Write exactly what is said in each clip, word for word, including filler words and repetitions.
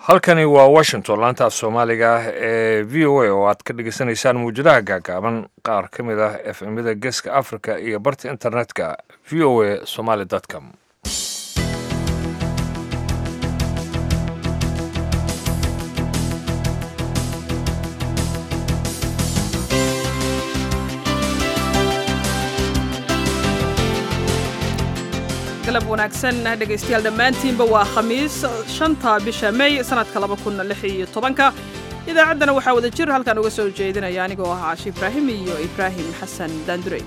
halkani waa Washington laanta af Soomaaliga ee V O A oo aad ka dhageysanaysaan muujadaha gaagaaban qaar ka mid ah F M-da Geeska Afrika iyo barta internetka v o a somali dot com. galab wanaagsan dhegaystayaal dhammaantiinba waa khamiis shanta bisha May sanadka laba kun lix iyo tobanka idaacaddana waxaa wada jir halkan uga soo jeedinaya anigoo ah Caashi Ibraahim iyo Ibraahim Xasan Daandurey.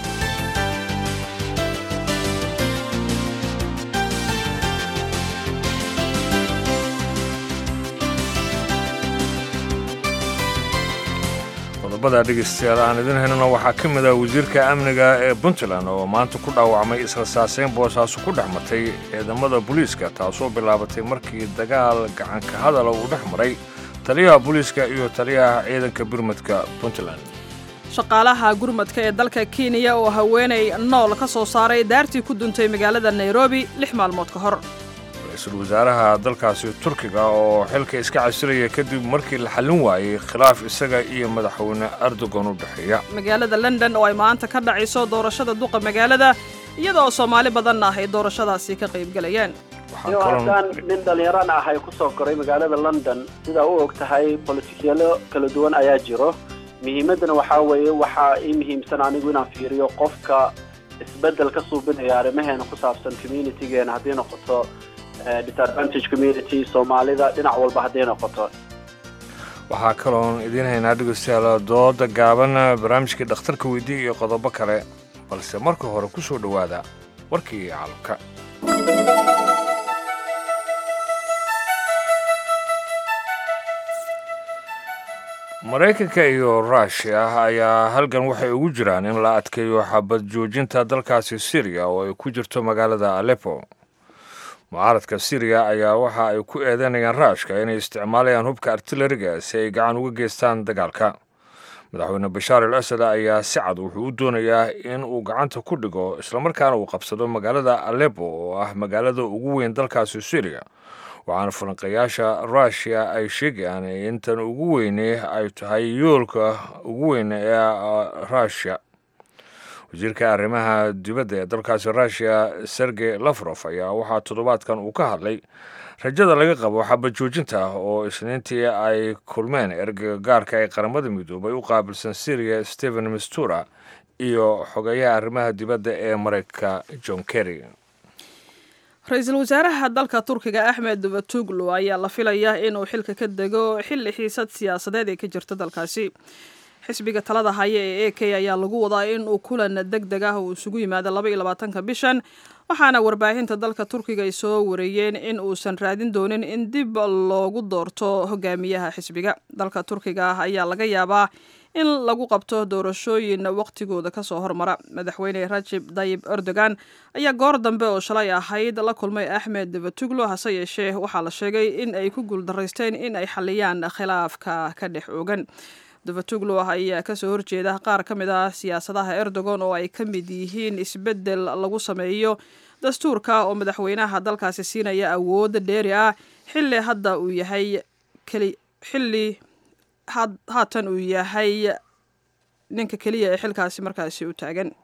qodobada dhegeystayaal aan idin helno waxaa ka mid ah wasiirka amniga ee Puntland oo maanta ku dhaawacmay israsaaseyn boosaaso ku dhexmartay ciidamada booliiska taasoo bilaabatay markii dagaal gacan ka hadal uu dhex maray taliyaha booliiska iyo taliyaha ciidanka gurmadka Puntland. shaqaalaha gurmadka ee dalka Kenya oo haweenay nool ka soo saaray daartii ku duntay magaalada Nairobi lix maalmood ka hor. ra-iisul wasaaraha dalkaasi Turkiga oo xilka iska casilaya kadib markii la xalin waayay khilaaf isaga iyo madaxweyne Erdogan u dhaxeeya. magaalada London oo ay maanta ka dhacayso doorashada duqa magaalada iyadoo Soomaali badan ah ay doorashadaasi ka qayb galayaan. waxaan nin dhalinyaraan ah ay ku soo koray magaalada London sida uu og tahay politiciano kala duwan ayaa jiro muhiimadana waxa weeye waxa ay muhiimsan anigu inaan fiiriyo qofka isbedel ka suubinaya arrimaheena ku saabsan community-geena haddii noqoto disadvantage community Soomaalida dhinac walba haddii noqoto. waxaa kaloon idiin haynaa dhegeystayaal dooda gaaban barnaamijkii dhakhtarka weydii iyo qodobo kale balse marka hore ku soo dhowaada warkii caalamka. Maraykanka iyo Russia ayaa halgan waxay ugu jiraan in la adkeeyo xabad joojinta dalkaasi Syria oo ay ku jirto magaalada Aleppo. mucaaradka Syria ayaa waxa ay ku eedeynayaan Ruushka inay isticmaalayaan hubka artilleriga si ay gacan uga geystaan dagaalka. madaxweyne Bashar al-Assad ayaa si cad wuxuu u doonayaa in uu gacanta ku dhigo isla markaana uu qabsado magaalada Aleppo oo ah magaalada ugu weyn dalkaasi Syria. waxaana falanqayaasha Russia ay sheegayaan in tan ugu weyn ay tahay yoolka ugu weyn ee Russia. wasiirka arrimaha dibadda ee dalkaasi Russia Sergey Lavrov ayaa waxaa toddobaadkan uu ka hadlay rajada laga qabo xabad joojinta oo isniintii ay kulmeen ergeyga gaarka ee qaramada midoobay u qaabilsan Syria Stephen Mistura iyo xogayaha arrimaha dibadda ee Mareykanka John Kerry. ra-iisul wasaaraha dalka Turkiga Ahmed Davutoglu ayaa la filayaa inuu xilka ka dego xilli xiisad siyaasadeed ee ka jirta dalkaasi. xisbiga talada haya ee A K ayaa lagu wadaa in uu kulan degdeg ah uu isugu yimaado laba iyo labaatanka bishan waxaana warbaahinta dalka Turkiga ay soo wareeyeen in uusan raadin doonin in dib loogu doorto hogaamiyaha xisbiga. dalka Turkiga ayaa laga yaabaa in lagu qabto doorashooyin waqtigooda ka soo hormara. madaxweyne Recep Tayyip Erdogan ayaa goor dambe oo shalay ahayd la kulmay Ahmed Davutoglu hase yeeshee waxaa la sheegay in ay ku guuldareysteen in ay xaliyaan khilaafka ka dhex oogan. Davutoglu ayaa ka soo horjeeda qaar ka mid ah siyaasadaha Erdogan oo ay ka mid yihiin isbedel lagu sameeyo dastuurka oo madaxweynaha dalkaasi siinaya awood dheeri ah xilli hadda uu yahay kali xilli haatan uu yahay ninka kaliya ee xilkaasi markaasi u taagan.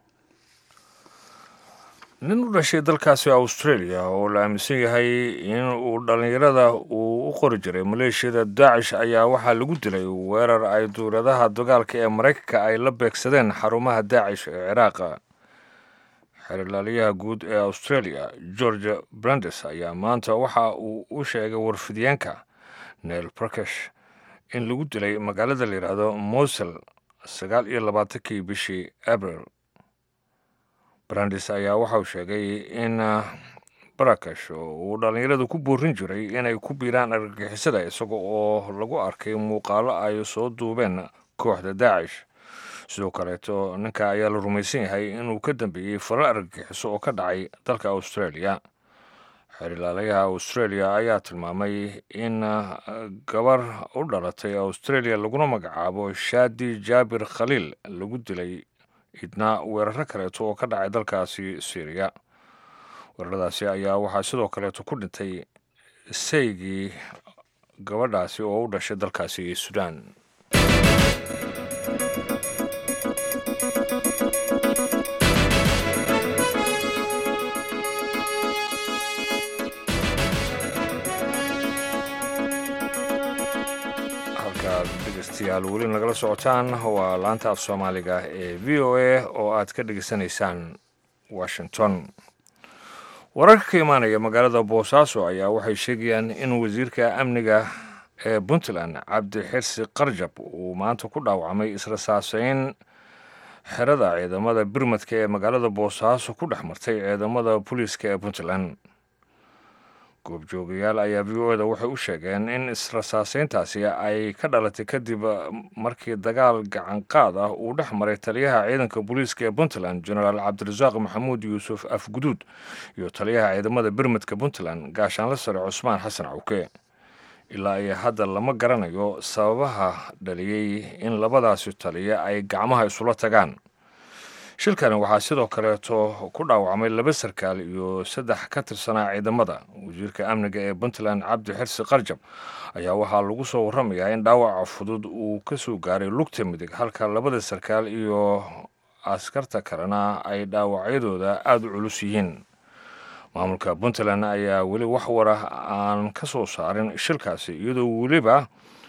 nin u dhashay dalkaasi Australia oo la aaminsan yahay in uu dhalinyarada uu u qori jiray maleeshiyada Daesh ayaa waxaa lagu dilay weerar ay dowladaha dagaalka ee Mareykanka ay la beegsadeen xarumaha Daesh ee Ciraaq. xeerlaaliyaha guud ee Australia George Brandes ayaa maanta waxa uu u sheegay warfidyaanka Neil Prakash in lagu dilay magaalada la yiraahdo Mosul sagaal iyo labaatankii bishii April. Brandes ayaa waxa uu sheegay in Prakash uu dhalinyaradu ku boorin jiray inay ku biiraan argagixisada isaga oo lagu arkay muuqaalo ay soo duubeen kooxda Daesh. sidoo kaleeto ninka ayaa la rumaysan yahay inuu ka dambeeyay falal argagixiso oo ka dhacay dalka Australia. xeerlaalayaha Australia ayaa tilmaamay in gabar u dhalatay Australia laguna magacaabo Shadi Jabir Khalil lagu dilay idna weeraro kaleeto oo ka dhacay dalkaasi Syria. weeraradaasi ayaa waxaa sidoo kaleeto ku dhintay saygii gabadhaasi oo u dhashay dalkaasi Suudaan. dhegeystayaal weli nagala socotaan waa laanta af Soomaaliga ee V O A oo aad ka dhegeysanaysaan Washington. Wararka ka imaanaya magaalada Boosaaso ayaa waxay sheegayaan in wasiirka amniga ee Puntland Cabdi Xirsi Qarjab uu maanta ku dhaawacmay israsaasayn xerada ciidamada birmadka ee magaalada Boosaaso ku dhex martay ciidamada booliiska ee Puntland. goobjoogayaal ayaa V O A da waxay u sheegeen in israsaasayntaasi ay ka dhalatay kadib markii dagaal gacan qaad ah uu dhex maray taliyaha ciidanka booliiska ee Puntland General Cabdirasaaq Maxamuud Yuusuf Afguduud iyo taliyaha ciidamada birmadka Puntland gaashaanle sare Cusmaan Xasan Cawke. ilaa ay hadda lama garanayo sababaha dhaliyay in labadaasi taliya ay gacmaha isula tagaan. shilkani waxaa sidoo kaleeto ku dhaawacmay laba sarkaal iyo saddex ka tirsanaa ciidamada. wasiirka amniga ee Puntland Cabdi Xirsi Qarjab ayaa waxaa lagu soo warramayaa in dhaawaca fudud uu ka soo gaaray lugta midig halka labada sarkaal iyo askarta kalena ay dhaawacyadooda aada u culus yihiin. maamulka Puntland ayaa weli wax wara aan ka soo saarin shilkaasi iyadoo weliba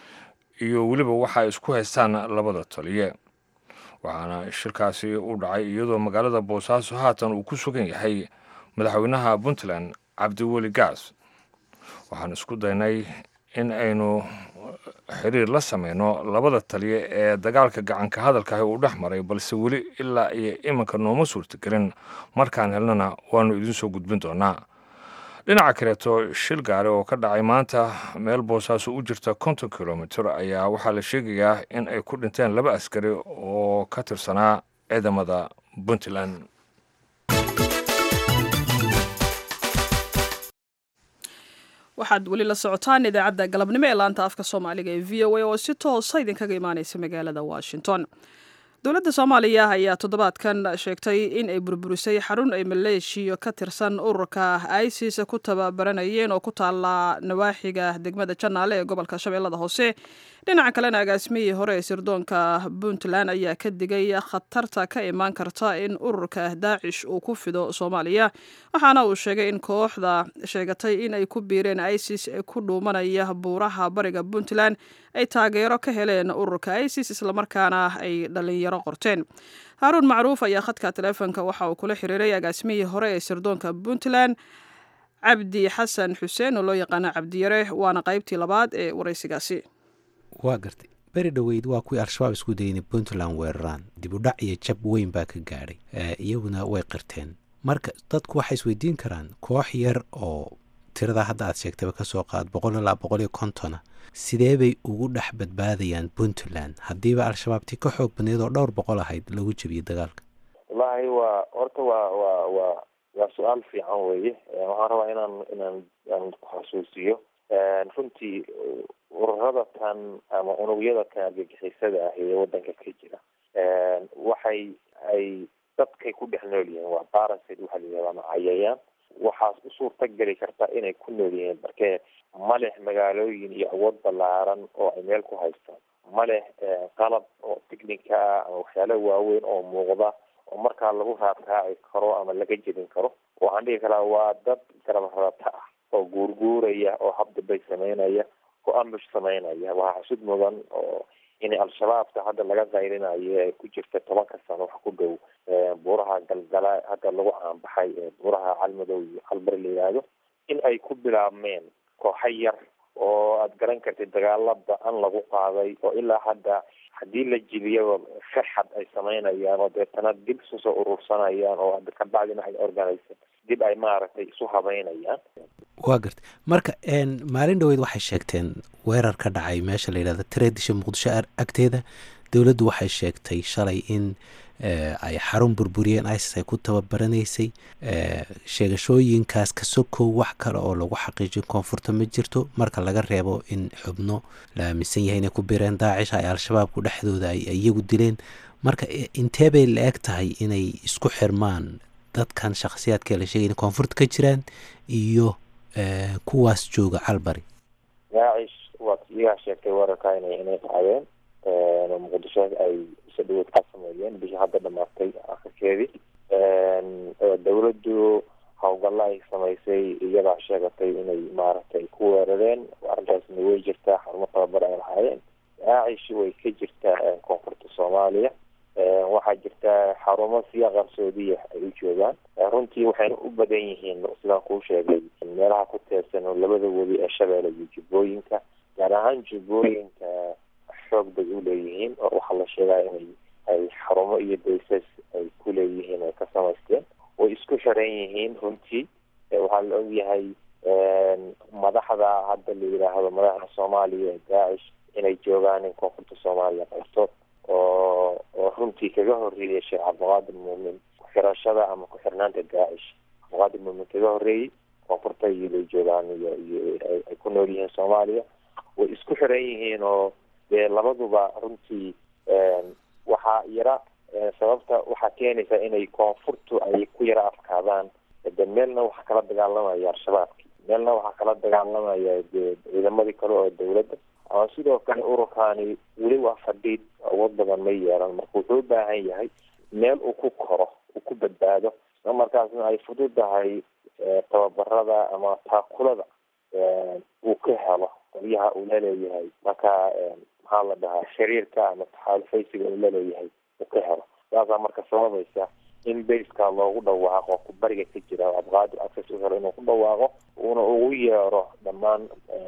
iyo weliba waxa isku haystaan labada taliye. waxaana shirkaasi u dhacay iyadoo magaalada Boosaaso haatan uu ku sugan yahay madaxweynaha Puntland Cabdiweli Gaas. waxaan isku daynay in aynu xiriir la sameyno labada taliye ee dagaalka gacanka hadalka ah uu dhex maray balse weli ilaa iyo iminka nooma suurtagelin. markaan helnana waanu idin soo gudbin doonaa. dhinaca kaleeto shil gaari oo ka dhacay maanta meel Boosaaso u jirta konton kilomitir ayaa waxaa la sheegayaa in ay ku dhinteen laba askari oo ka tirsanaa ciidamada Puntland. waxaad weli la socotaan idaacadda galabnimo ee laanta afka Soomaaliga ee V O A oo si toos ah idinkaga imaanaysa magaalada Washington. dowladda Soomaaliya ayaa toddobaadkan sheegtay in ay burburisay xarun ay Maleeshiya ka tirsan ururka ISIS ku tababaranayeen oo ku taala nawaaxiga degmada Janaale ee gobolka Shabeellada Hoose. dhinaca kalena agaasmihii hore ee sirdoonka Puntland ayaa ka digay khatarta ka imaan karta in ururka Daacish uu ku fido Soomaaliya. waxaana uu sheegay in kooxda sheegatay in ay ku biireen ISIS ee ku dhuumanaya buuraha bariga Puntland ay taageero ka heleen ururka ISIS isla markaana ay dhalinyaro qorteen. Haruun Macruuf ayaa khadka teleefanka waxa uu kula xiriiray agaasmihii hore ee sirdoonka Puntland Cabdi Xasan Xuseen oo loo yaqaan Cabdi Yare waana qaybtii labaad ee waraysigaasi. waa gartay beri dhoweyd waa kuwii al-shabaab isku dayeen Puntland weeraraan dib u dhac iyo jab weyn baa ka gaadhay iyaguna way qirteen. marka dadku waxay isweydiin karaan koox yar oo tirada hadda aad sheegtayba ka soo qaad boqol ilaa boqol iyo konton sidee bay ugu dhex badbaadayaan Puntland haddiiba al-shabaabtii ka xoog badneed oo dhowr boqol ahayd lagu jabiyey dagaalka? wallaahi waa horta waa waa waa waa su-aal fiican weeye. waxaan rabaa inaan inaan aan ku xasuusiyo runtii ururada tan ama unugyada kan argagixisada ah ee wadanka ka jira waxay ay dadkay ku dhex nool yihiin waa parasite waxa la yidhahdaa ama cayayaan. waxaas u suurta geli karta inay ku nool yihiin markee ma leh magaalooyin iyo awood ballaaran oo ay meel ku haystaan, ma leh qalab oo technica ah ama waxyaalo waaweyn oo muuqda oo markaa lagu raarraaci karo ama laga jebin karo. waxaan dhihi karaa waa dad garbarata ah oo guurguuraya oo habdabay samaynaya oo ambush samaynaya. waxaa xusud mudan oo in al-shabaabka hadda laga qayrinayo ee ku jirta tobanka sano wax ku dhow buuraha galgala hadda lagu caanbaxay buuraha calmadow iyo calbar la yidhaahdo in ay ku bilaabmeen kooxa yar oo aad garan kartid dagaalada an lagu qaaday oo ilaa hadda haddii la jibiyaba farxad ay samaynayaan oo deetana dib isu soo urursanayaan oo hadda ka bacdina ay organisa dib ay maaragtay isu habeynayaan. waa gartay marka maalin dhaweyd waxay sheegteen weerar ka dhacay meesha la yidhahda tareedisha muqdisho agteeda. dowladdu waxay sheegtay shalay in ay xarun burburiyeen ISIS ay ku tababaranaysay. sheegashooyinkaas ka sokow wax kale oo lagu xaqiijin koonfurta ma jirto marka laga reebo in xubno la aaminsan yahay inay ku biireen Daacish ay al-shabaabku dhexdooda ay iyagu dileen. marka intee bay la eg tahay inay isku xirmaan dadkan shakhsiyaadka la sheegay in koonfurta ka jiraan iyo kuwaas jooga calbari? Daacish waad iyagaa sheegtay weerarka inay inay qaadeen muqdisho ay si dhaweyd ka sameeyeen bishii hadda dhamaatay akhirkeedii dawladdu hawlgalla ay samaysay iyadaa sheegatay inay maaragtay ku weerareen arrintaasna way jirtaa xarumo tababar ay lahaayeen daacish way ka jirtaa koonfurta soomaaliya waxaa jirta xarumo siya qarsoodiya ay u joogaan runtii waxayna u badan yihiin sidaan kuu sheegay meelaha ku teersan labada webi ee shabeelle iyo jubbooyinka gaar ahaan jubbooyinka xoog bay u leeyihiin oo waxaa la sheegaa inay ay xarumo iyo baysas ay ku leeyihiin ay ka samaysteen way isku xiran yihiin runtii waxaa la ogyahay madaxda hadda la yidhaahdo madaxda soomaaliya ee daacish inay joogaan in koonfurta soomaaliya qaybtood oo oo runtii kaga horreeyay sheekh cabdiqaadir muumin ku-xirashada ama ku-xirnaanta daacish cabdiqaadir muumin kaga horreeyey koonfurta iyo bay joogaan iyo iyo ay ku nool yihiin soomaaliya way isku xiran yihiin oo dee labaduba runtii waxaa yara sababta waxaa keenaysa inay koonfurtu ay ku yara afkaadaan de meelna waxaa kala dagaalamaya al-shabaabki meelna waxaa kala dagaalamaya de ciidamadii kale oo dawladda ama sidoo kale ururkaani weli waa fadhiid awood badan ma yeelan marka wuxuu u baahan yahay meel uu ku koro uu ku badbaado isla markaasna ay fududahay tababarada ama taakulada uu ka helo qolyaha uu laleeyahay marka maxaa la dhahaa xiriirka ama taxaalufaysiga uu laleeyahay uu ka helo saasaa marka sababaysa in bayska loogu dhawaaqo ku bariga ka jira abqaadir access u helo inuu ku dhawaaqo uuna ugu yeero dhammaan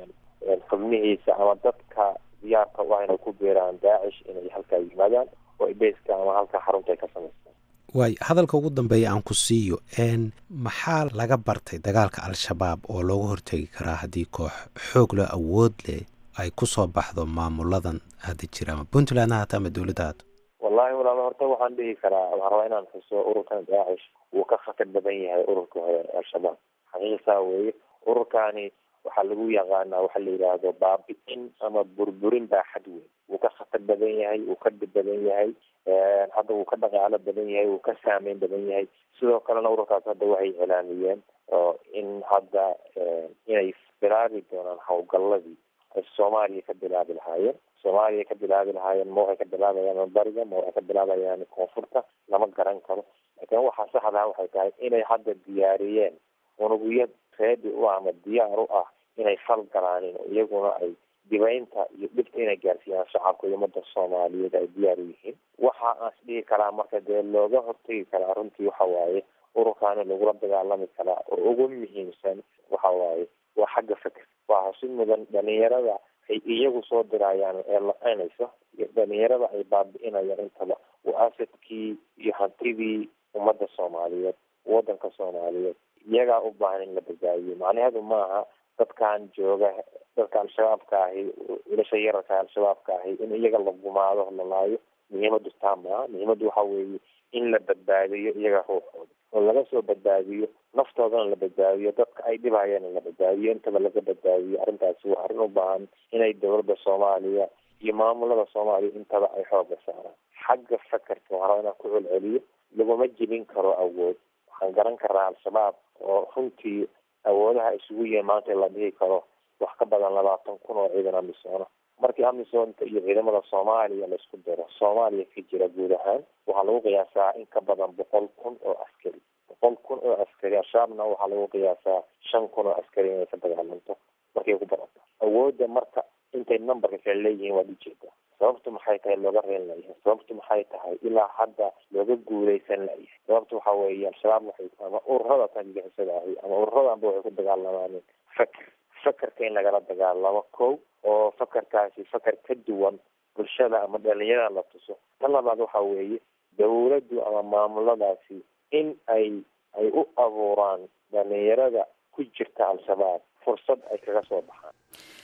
xubnihiisa ama dadka diyaarka u ah inay ku beeraan daacish inay halkaa yimaadaan oo bayska ama halkaa xarunta ay ka samaystaan waay hadalka ugu dambeeya aan ku siiyo n maxaa laga bartay dagaalka al-shabaab oo looga hortegi karaa haddii koox xoog leh awood leh ay ku soo baxdo maamuladan hadda jira ama puntland ha hata ama dawladda hata wallahi walaalo horta waxaan dhihi karaa waxaan rabaa inaan xuso ururkan daacish wuu ka khatar badan yahay ururka hore al-shabaab xaqiiqsaa weeye ururkaani waxaa lagu yaqaanaa waxa la yidhaahdo baabi-in ama burburin baaxad weyn wuu ka khatar badan yahay wuu ka dhib badan yahay hadda wuu ka dhaqaalo badan yahay wuu ka saameyn badan yahay sidoo kalena ururkaas hadda waxay iclaamiyeen oo in hadda inay bilaabi doonaan hawlgalladii ay soomaaliya ka bilaabi lahaayeen soomaaliya ka bilaabi lahaayeen ma waxay ka bilaabayaan bariga ma waxay ka bilaabayaan koonfurta lama garan karo laakiin waxaa saxdaa waxay tahay inay hadda diyaariyeen unugiyad reedi u ah ama diyaar u ah inay fal galaanin oo iyaguna ay dibaynta iyo dhibta inay gaarsiiyaan shacabka iyo ummadda soomaaliyeed ay diyaar u yihiin waxa aan isdhihi karaa marka dee looga hortegi karaa runtii waxa waaye ururkaani lagula dagaalami karaa oo ugu muhiimsan waxa waaye waa xagga fikr waa xusid mudan dhalinyarada ay iyagu soo dirayaan ee la-aynayso iyo dhalinyarada ay baabi-inayaan intaba waa asadkii iyo hantidii ummadda soomaaliyeed waddanka soomaaliyeed iyagaa u baahan in la badbaadiyo macnaheedu maaha dadkan jooga dadka al-shabaabka ahi wilasha yararka al-shabaabka ahi in iyaga la gumaado la laayo muhiimadu taa maaha muhiimadu waxa weeye in la badbaadiyo iyaga ruuxooda oo laga soo badbaadiyo naftoodana la badbaadiyo dadka ay dhibayeen in la badbaadiyo intaba laga badbaadiyo arrintaasi waa arrin u baahan inay dawladda soomaaliya iyo maamulada soomaaliya intaba ay xooga saaraan xagga fakarka waxaa rabaa inaan ku celceliyo laguma jebin karo awood waxaan garan karaa al-shabaab oo runtii awoodaha isugu yihiin maanta la dhihi karo wax ka badan labaatan kun oo ciidan amisoona markii amisoonta iyo ciidamada soomaaliya la isku daro soomaaliya ka jira guud ahaan waxaa lagu qiyaasaa in ka badan boqol kun oo askari boqol kun oo askari al-shabaabna waxaa lagu qiyaasaa shan kun oo askari inay ka dagaalanto markay ku barato awoodda marka intay numberka kale leeyihiin waad ujeedaa sababtu maxay tahay looga reen layahay sababtu maxay tahay ilaa hadda looga guuleysan layahay sababtu waxa weeye al-shabaab waxay ama ururada tangixisada ahi ama ururadanba waxay ku dagaalamaan fakr fakarka in lagala dagaalamo kow oo fakarkaasi fakar ka duwan bulshada ama dhalinyarada la tuso tan labaad waxa weeye dawladdu ama maamuladaasi in ay ay u abuuraan dhalinyarada ku jirta al-shabaab fursad ay kaga soo baxaan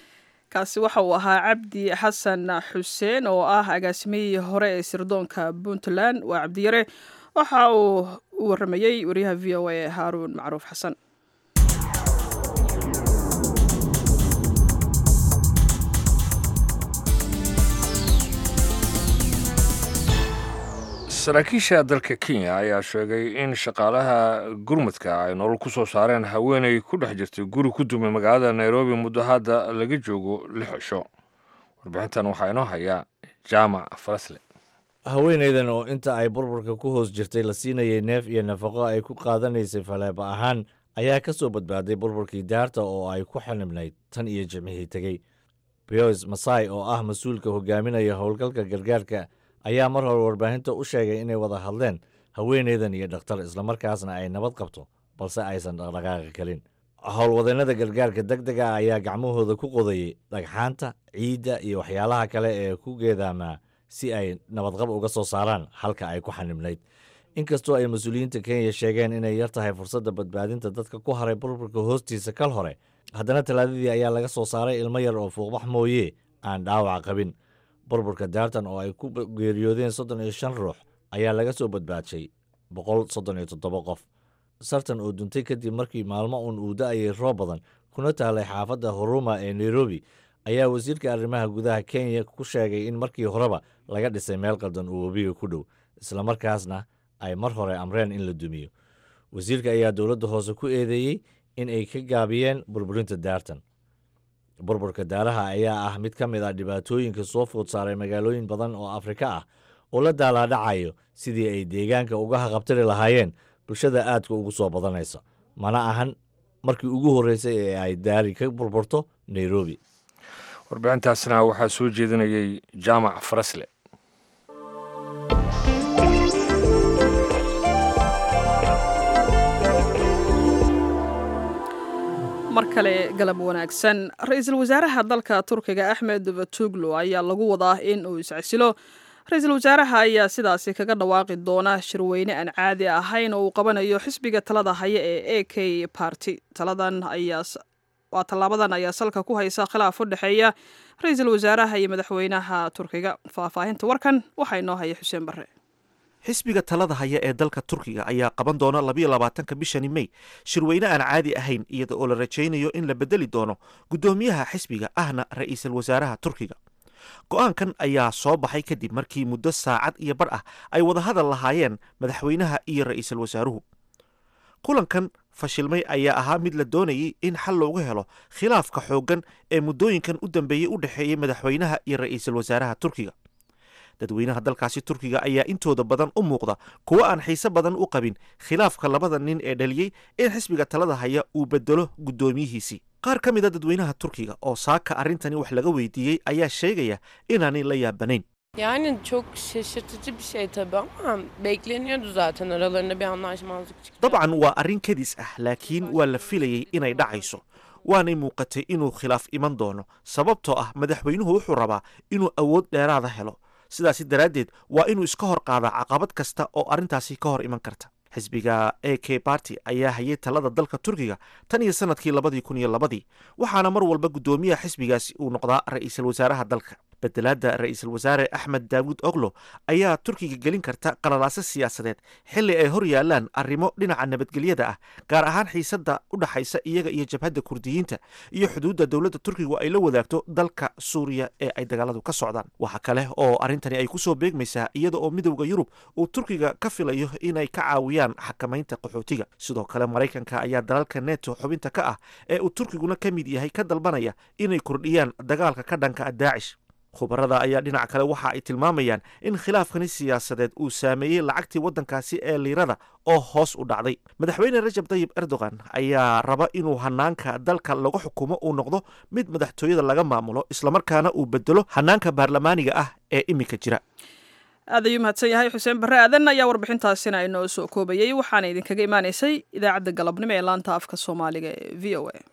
kaasi waxa uu ahaa cabdi xasan xuseen oo ah agaasimihii hore ee sirdoonka puntland waa cabdiyare waxa uu u waramayey wariyaha v o a haaruun macruuf xasan saraakiisha dalka kenya ayaa sheegay in shaqaalaha gurmudka ay nolol ku soo saareen haweenay ku dhex jirtay guri ku dumay magaalada nairobi muddo hadda laga joogo lix cisho warbixintan waxaa inoo hayaa jaamac farasle haweenaydan oo inta ay burburka ku hoos jirtay la siinayay neef iyo nafaqo ay ku qaadanaysay faleeba ahaan ayaa ka soo badbaaday burburkii daarta oo ay ku xanibnayd tan iyo jimcihii tegey beos masai oo ah mas-uulka hogaaminaya howlgalka gargaarka ayaa mar hore warbaahinta u sheegay inay wada hadleen haweenaydan iyo dhakhtar islamarkaasna ay nabad qabto balse aysan dhaqdhaqaaqi kalin howlwadeennada gargaarka deg deg ah ayaa gacmahooda ku qodayey dhagxaanta ciidda iyo waxyaalaha kale ee ku geedaamaa si ay nabadqab uga soo saaraan halka ay ku xanibnayd inkastoo ay mas-uuliyiinta kenya sheegeen inay yar tahay fursadda badbaadinta dadka ku haray burburka hoostiisa kal hore haddana talaadadii ayaa laga soo saaray ilmo yar oo fuuqbax mooye aan dhaawac qabin burburka daartan oo ay ku geeriyoodeen soddon iyo shan ruux ayaa laga soo badbaadshay boqol soddon iyo toddoba qof sartan oo duntay kadib markii maalmo uun uu da-ayay roob badan kuna taalay xaafadda huruma ee nairobi ayaa wasiirka arrimaha gudaha kenya ku sheegay in markii horeba laga dhisay meel qaldan uu webiga ku dhow islamarkaasna ay mar hore amreen in la dumiyo wasiirka ayaa dowladda hoose ku eedeeyey in ay ka gaabiyeen burburinta daartan burburka daaraha ayaa ah mid ka mid ah dhibaatooyinka soo food saaray magaalooyin badan oo afrika ah oo la daalaadhacayo sidii ay deegaanka uga haqabtiri lahaayeen bulshada aadka ugu soo badanaysa mana ahan markii ugu horreysay ee ay daari ka burburto nairobi warbixintaasna waxaa soo jeedinayay jaamac farasle mar kale galab wanaagsan ra-iisul wasaaraha dalka turkiga axmed davutoglu ayaa lagu wadaa in uu iscasilo ra-iisul wasaaraha ayaa sidaasi kaga dhawaaqi doona shirweyne aan caadi ahayn oo uu qabanayo xisbiga talada haya ee a k party taladan ayaa waa tallaabadan ayaa salka ku haysa khilaaf u dhexeeya ra-iisul wasaaraha iyo madaxweynaha turkiga faahfaahinta warkan waxaa inoo haya xuseen barre xisbiga talada haya ee dalka turkiga ayaa qaban doona labayo labaatanka bishani mey shirweyne aan caadi ahayn iyada oo la rajaynayo in la bedeli doono guddoomiyaha xisbiga ahna ra-iisul wasaaraha turkiga go-aankan ayaa soo baxay kadib markii muddo saacad iyo bar ah ay wadahadal lahaayeen madaxweynaha iyo ra-iisul wasaaruhu kulankan fashilmay ayaa ahaa mid la doonayay in xal loogu helo khilaafka xooggan ee muddooyinkan u dambeeyey u dhexeeyey madaxweynaha iyo ra-iisul wasaaraha turkiga dadweynaha dalkaasi turkiga ayaa intooda badan u muuqda kuwo aan xiise badan u qabin khilaafka labada nin ee dhaliyey in xisbiga talada haya uu bedelo guddoomiyihiisii qaar ka mid a dadweynaha turkiga oo saaka arrintani wax laga weydiiyey ayaa sheegaya inaanay la yaabanayn Yani çok şaşırtıcı bir şey tabii ama bekleniyordu zaten aralarında bir anlaşmazlık çıktı. dabcan waa arrin kadis ah laakiin waa la filayey inay dhacayso waanay muuqatay inuu khilaaf iman doono sababtoo ah madaxweynuhu wuxuu rabaa inuu awood dheeraada helo sidaasi daraaddeed waa inuu iska hor qaadaa caqabad kasta oo arrintaasi ka hor iman karta xisbiga a k barty ayaa hayay talada dalka turkiga tan iyo sanadkii labadii kun iyo labadii waxaana mar walba guddoomiyaha xisbigaasi uu noqdaa ra-iisul wasaaraha dalka bedelaadda ra-iisul wasaare axmed daawud oglo ayaa turkiga gelin karta qalalaaso siyaasadeed xilli ay hor yaalaan arrimo dhinaca nabadgelyada ah gaar ahaan xiisadda u dhaxaysa iyaga iyo jabhadda kurdiyiinta iyo xuduudda dowladda turkigu ay la wadaagto dalka suuriya ee ay dagaaladu ka socdaan waxa kale oo arrintani ay ku soo beegmaysaa iyada oo midowda yurub uu turkiga ka filayo inay ka caawiyaan xakamaynta qaxootiga sidoo kale maraykanka ayaa dalalka neto xubinta ka ah ee uu turkiguna ka mid yahay ka dalbanaya inay kordhiyaan dagaalka ka dhanka daacish khubarada ayaa dhinac kale waxa ay tilmaamayaan in khilaafkani siyaasadeed uu saameeyey lacagtii waddankaasi ee liirada oo hoos u dhacday madaxweyne rajab tayib erdogan ayaa raba inuu hanaanka dalka lagu xukumo uu noqdo mid madaxtooyada laga maamulo islamarkaana uu bedelo hanaanka baarlamaaniga ah ee iminka jira aad ayuu mahadsan yahay xuseen barre aadan ayaa warbixintaasina inoo soo koobayey waxaana idinkaga imaanaysay idaacadda galabnimo ee laanta afka soomaaliga ee v o a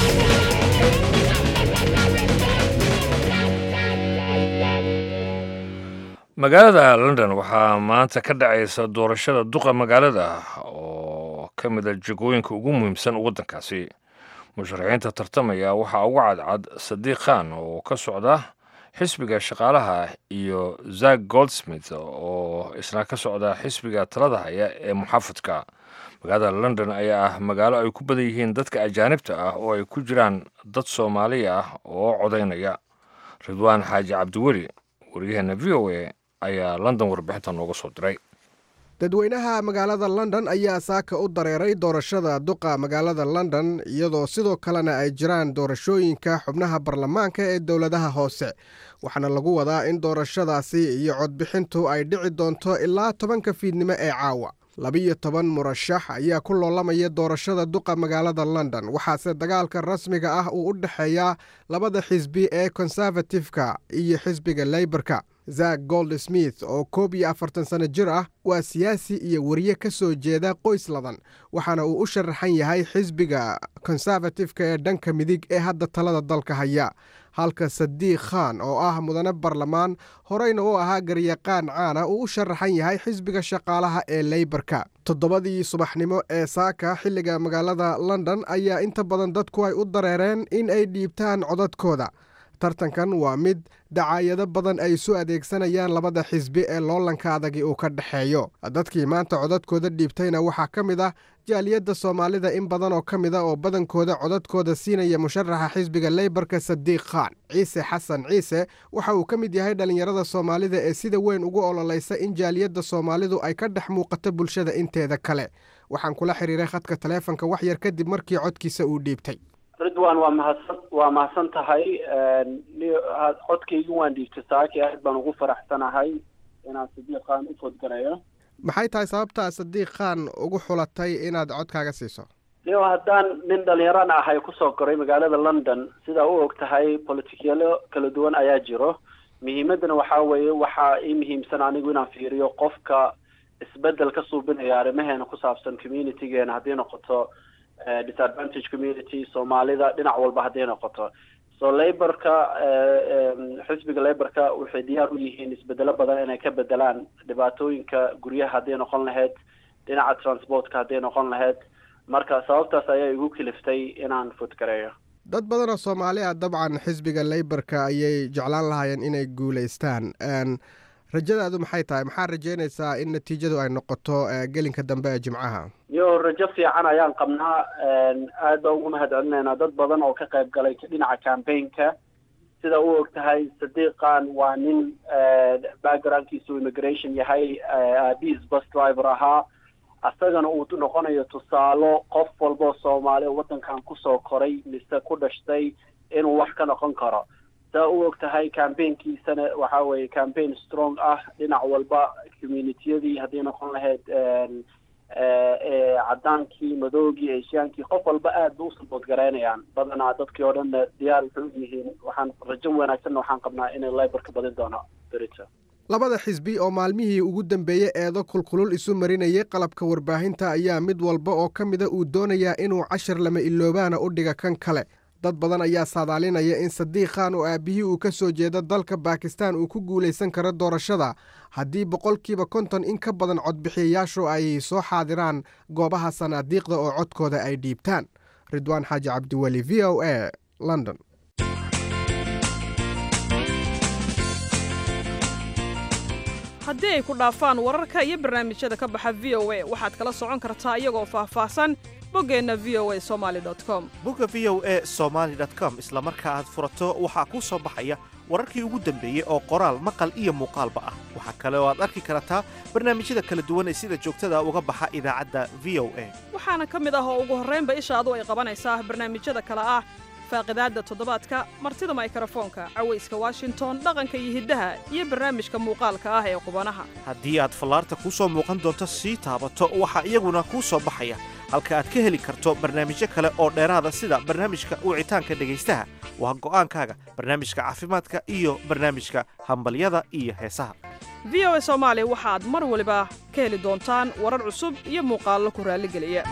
magaalada london waxaa maanta ka dhacaysa doorashada duqa magaalada oo ka mid a jegooyinka ugu muhiimsan waddankaasi musharaxiinta tartamaya waxaa ugu cadcad sadiiq khan oo ka socda xisbiga shaqaalaha iyo zak goldsmith oo isna ka socda xisbiga talada haya ee muxaafadka magaalada london ayaa ah magaalo ay ku badan yihiin dadka ajaanibta ah oo ay ku jiraan dad soomaali ah oo codaynaya ridwaan xaaji cabdiweli waryaheena v o a ayaa london warbixinta nooga soo diray dadweynaha magaalada london ayaa saaka u dareeray doorashada duqa magaalada london iyadoo sidoo kalena ay jiraan doorashooyinka xubnaha baarlamaanka ee dowladaha hoose waxaana lagu wadaa in doorashadaasi iyo codbixintu ay dhici doonto ilaa tobanka fiidnimo ee caawa labiyo toban murashax ayaa ku loolamaya doorashada duqa magaalada london waxaase dagaalka rasmiga ah uu u dhexeeyaa labada xisbi ee konservatifka iyo xisbiga leyborka zak goldsmith oo koob iyo afartan sano jir ah waa siyaasi iyo wariye ka soo jeeda qoys ladan waxaana uu u sharaxan yahay xisbiga konservatifka ee dhanka midig ee hadda talada dalka haya halka sadiiq khan oo ah mudane barlamaan horeyna u ahaa garyaqaan caana uu u sharaxan yahay xisbiga shaqaalaha ee leyborka toddobadii subaxnimo ee saaka xilliga magaalada london ayaa inta badan dadku ay u dareereen in ay dhiibtaan codadkooda tartankan waa mid dacaayado badan ay isu adeegsanayaan labada xisbi ee loolanka adagi uu ka dhexeeyo dadkii maanta codadkooda dhiibtayna waxaa ka mid ah jaaliyadda soomaalida in badan oo ka mid a oo badankooda codadkooda siinaya musharaxa xisbiga leyborka sadiiq khan ciise xasan ciise waxa uu ka mid yahay dhallinyarada soomaalida ee sida weyn ugu ololaysa in jaaliyadda soomaalidu ay ka dhex muuqato bulshada inteeda kale waxaan kula xiriiray khadka taleefanka wax yar kadib markii codkiisa uu dhiibtay ridwan waa mahadsan waa mahadsan tahay codkaygu waan dhiibtay saaki aad baan ugu faraxsanahay inaan sadiiq khan u fodgarayo maxay tahay sababtaa sadiiq khan ugu xulatay inaad codkaaga siiso leo haddaan nin dhallinyaran ahay kusoo koray magaalada london sidaa u og tahay politikyalo kala duwan ayaa jiro muhiimadana waxaa weeye waxaa ii muhiimsan anigu inaan fiiriyo qofka isbedel ka suubinaya arrimaheena ku saabsan communitygeena haddii noqoto disadvantage community soomaalida dhinac walba hadday noqoto so leyborka xisbiga leyborka waxay diyaar u yihiin isbedelo badan inay ka bedelaan dhibaatooyinka guryaha hadday noqon lahayd dhinaca transportka hadday noqon lahayd marka sababtaas ayaa igu kiliftay inaan fodgareeyo dad badan oo soomaali ah dabcan xisbiga leyborka ayay jeclaan lahaayeen inay guulaystaan rajadaadu maxay tahay maxaa rajeynaysaa in natiijadu ay noqoto gelinka dambe ee jimcaha yo rajo fiican ayaan qabnaa aad baan ugu mahad celinaynaa dad badan oo ka qayb galay dhinaca campaignka sida u og tahay sadiiq khan waa nin backgroundkiisu immigration yahay aabis bus driver ahaa asagana uu noqonayo tusaalo qof walboo soomaali waddankan kusoo koray mise ku dhashtay inuu wax ka noqon karo saa u og tahay campaignkiisana waxaa weeye campaign strong ah dhinac walba communitiyadii hadday noqon lahayd cadaankii madoogii eeshiyaankii qof walba aad ba u sabood garaynayaan badanaa dadkii oo dhanna diyaar wuxuu u yihiin waxaan rajo wanaagsanna waxaan qabnaa inay leyborka badin doono berito labada xisbi oo maalmihii ugu dambeeyey eedo kulkulul isu marinayay qalabka warbaahinta ayaa mid walba oo ka mida uu doonayaa inuu cashar lama iloobaana u dhiga kan kale dad badan ayaa saadaalinaya in sadiiq khan oo aabihii uu ka soo jeedo dalka bakistan uu ku guulaysan karo doorashada haddii boqolkiiba konton in ka badan codbixiyayaashu ay soo xaadiraan goobaha sanaadiiqda oo codkooda ay dhiibtaan ridwaan xaaji cabdiweli v o a london haddii ay ku dhaafaan wararka iyo barnaamijyada ka baxa v o a waxaad kala socon kartaa iyagoo faahfaahsan boggeenna v o a somaali dot com bogga v o a somaali dot com isla marka aad furato waxaa kuu soo baxaya wararkii ugu dambeeyey oo qoraal maqal iyo muuqaalba ah waxaa kale oo aad arki kartaa barnaamijyada kala duwan ee sida joogtada uga baxa idaacadda v o a waxaana ka mid ah oo ugu horraynba ishaadu ay qabanaysaa barnaamijyada kale ah faaqidaadda toddobaadka martida mikrofoonka cawayska washington dhaqanka iyo hiddaha iyo barnaamijka muuqaalka ah ee qubanaha haddii aad fallaarta kuu soo muuqan doonto sii taabato waxaa iyaguna kuu soo baxaya halka aad ka heli karto barnaamijyo kale oo dheeraada sida barnaamijka wicitaanka dhegaystaha waa go'aankaaga barnaamijka caafimaadka iyo barnaamijka hambalyada iyo heesaha v o a soomaali waxaad mar waliba ka heli doontaan warar cusub iyo muuqaallo ku raalligeliya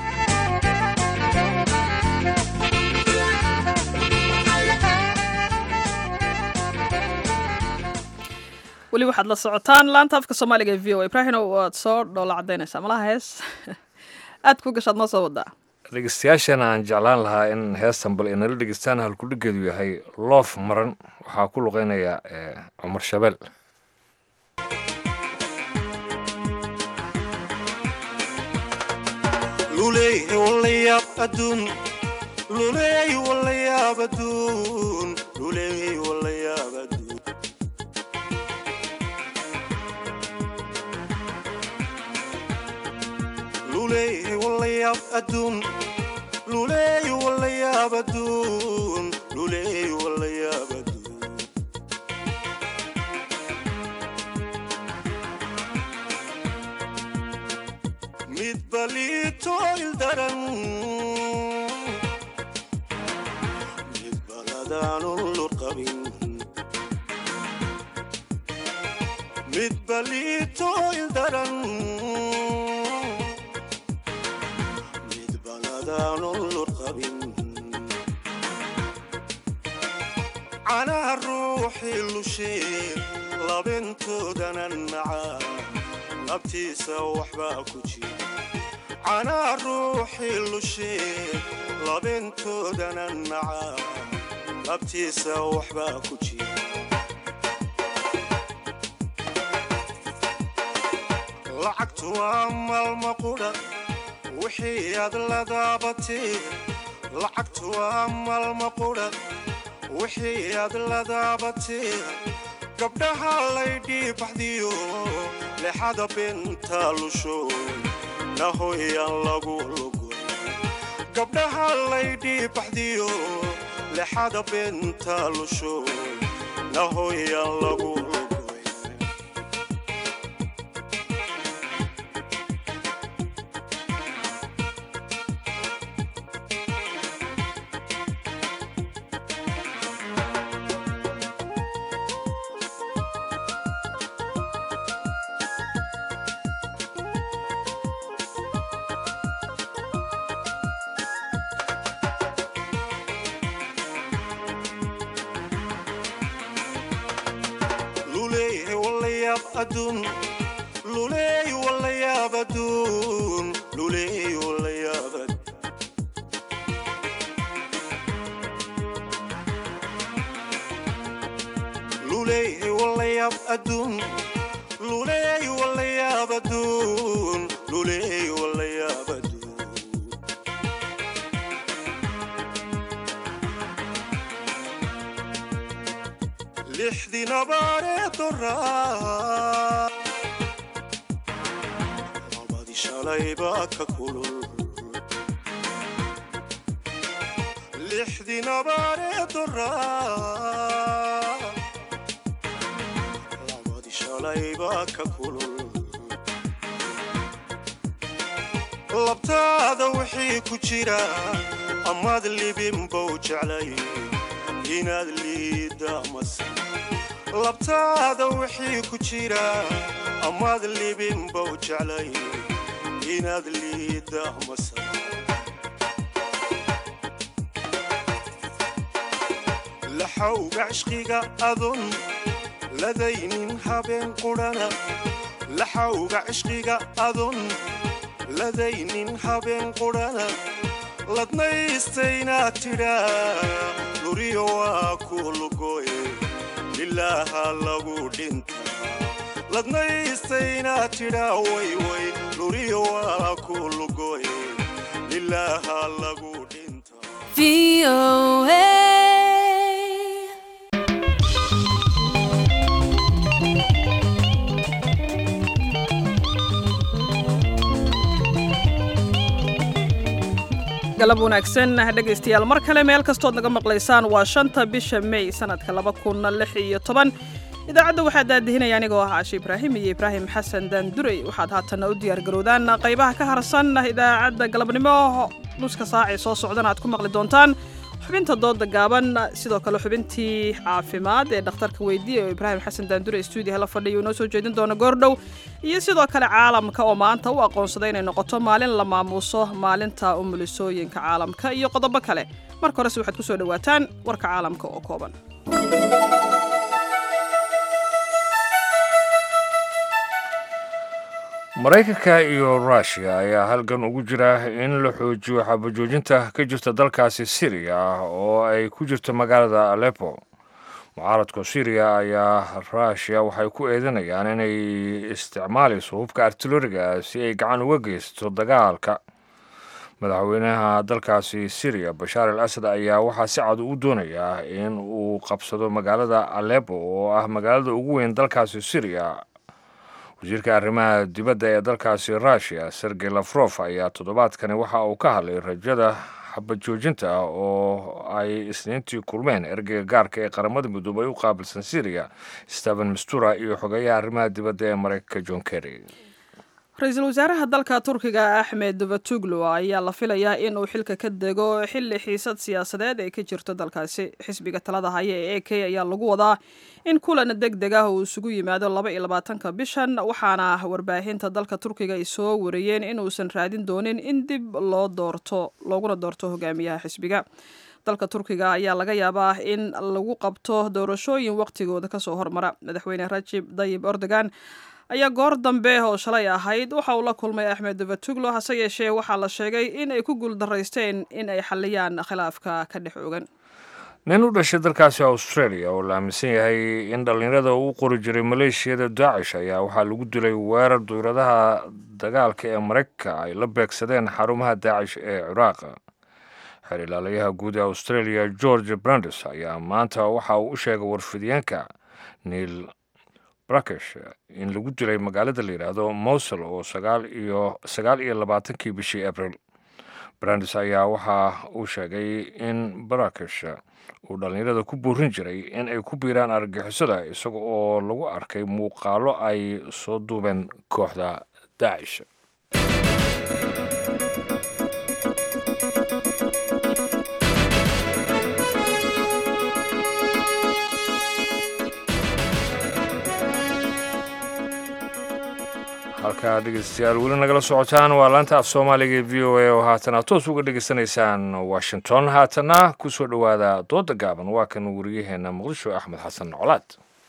weli waxaad la socotaan laanta afka soomaaliga ee v o a ibraahino waad soo dhoola cadaynaysaa malaha hees aad ku gashaad noo soo wadaa dhegeystayaashana aan jeclaan lahaa in heestan bal inala dhegeystaan halkudhigeedu yahay loof maran waxaa ku luqeynaya cumar shabeel واللياب أدون لولي واللياب أدون لولي واللياب أدون ميد بليتو الدرن ميد بلدان اللقبين ميد بليتو الدرن ميد بلدان اللقبين أنا الروح اللشين لبنتو دنا النعام نبتي سوح باكوشي أنا الروح اللشين لبنتو دنا النعام نبتي سوح باكوشي لعقت وأمل مقولة وحياد لذابتي لعقت وأمل مقولة وحياد لذابتي قبلها ليدي بحديو لحد بنت لشوي نهوي لغو لغو قبلها ليدي بحديو لحد بنت لشوي نهوي لغو لغو أدون لولي واللياب أدون لولي واللياب أدون لولي واللياب أدون لولي واللياب أدون لولي واللياب أدون لحدي نبارة الراب لبادي شلايبا ككولول لحدي نبارة الراب لبادي شلايبا ككولول لبتادا وحي كجيرا أماد اللي بمبوج علي يناد اللي دامس لبتادا وحي كجيرا أماد اللي بمبوج علي يناد اللي دامس لحوق عشقيقا أظن لدينين هابين قرانا لحوق عشقيقا أظن لدينين هابين قرانا لدنيستينا ترى لوريو وكل قوي لله لغو دينتا لدنيستينا ترى وي وي لوريو وكل قوي لله لغو دينتا في او galab wanaagsan dhegaystayaal mar kale meel kastood naga maqlaysaan waa shanta bisha May sanadka laba kun lix iyo toban idaacadda waxaa daadihinaya anigoo ah Caashi Ibraahim iyo Ibraahim Xasan Daanduray waxaad haatan u diyaar garowdaan qaybaha ka harsan idaacadda galabnimo nuska saaci soo socdana aad ku maqli doontaan xubinta dooda gaaban sidoo kale xubintii caafimaad ee dhakhtarka weydiiyay oo Ibraahim Xasan Daanduray studio la fadhiyo noo soo jeedin doona goordhow iyo sidoo kale caalamka oo maanta u aqoonsaday inay noqoto maalin la maamuuso maalinta umulisooyinka caalamka iyo qodobo kale marka hore waxaad ku soo dhawaataan warka caalamka oo kooban maraykanka iyo ruushia ayaa halgan ugu jira in la xoojiyo xabajoojinta ka jirta dalkaasi Syria oo ay ku jirto magaalada Aleppo. mucaaradka Syria ayaa Ruushia waxay ku eedanayaan inay isticmaalayso hubka artilleriga si ay gacan uga geysato dagaalka. madaxweynaha dalkaasi Syria Bashar al-Assad ayaa waxaa si cad u doonaya in uu qabsado magaalada Aleppo oo ah magaalada ugu weyn dalkaasi Syria. wasiirka arrimaha dibadda ee dalkaasi rushia sergey lafrof ayaa toddobaadkani waxa uu ka hadlay rajada xabad joojinta ah oo ay isniintii kulmeen ergeyga gaarka ee qaramada midoobay u qaabilsan syriya stephen mistura iyo xogeeyaha arrimaha dibadda ee maraykanka john kerry. ra-iisul wasaaraha dalka turkiga axmed davutoglu ayaa la filayaa in uu xilka ka dego xilli xiisad siyaasadeed ay ka jirto dalkaasi. xisbiga talada haya ee a k ayaa lagu wadaa in kulan deg deg ah uu isugu yimaado laba iyo labaatanka bishan, waxaana warbaahinta dalka turkiga ay soo wariyeen inuusan raadin doonin in dib loo doorto looguna doorto hogaamiyaha xisbiga. dalka turkiga ayaa laga yaabaa in lagu qabto doorashooyin waqtigooda kasoo hormara. madaxweyne rajib tayyib erdogan ayaa goor dambe oo shalay ahayd waxa uu la kulmay axmed davutoglu, hase yeeshee waxaa la sheegay in ay ku guuldaraysteen in ay xaliyaan khilaafka ka dhex ogan. nin u dhashay dalkaasi australia oo la aaminsan yahay in dhallinyarada uu qori jiray maleeshiyada daacish ayaa waxaa lagu dilay weerar duyradaha dagaalka ee maraykanka ay la beegsadeen xarumaha daacish ee ciraaq. xeer ilaalayaha guud ee australia george brandes ayaa maanta waxa uu u sheegay warfidyaenka neil brakesh in lagu dilay magaalada la yidhaahdo mosul oo sagaal iyo sagaal iyo labaatankii bishii abril. brandes ayaa waxa uu sheegay in brakesh uu dhallinyarada ku buurin jiray in ay ku biiraan argagixisada isaga oo lagu arkay muuqaalo ay soo duubeen kooxda daacish. halkaa dhegeystayaal weli nagala socotaan waa laanta af soomaaliga ee v o a oo haatana toos uga dhegeysanaysaan washington. haatana ku soo dhowaada dooda gaaban, waa kan wariyaheena muqdisho axmed xasan colaad.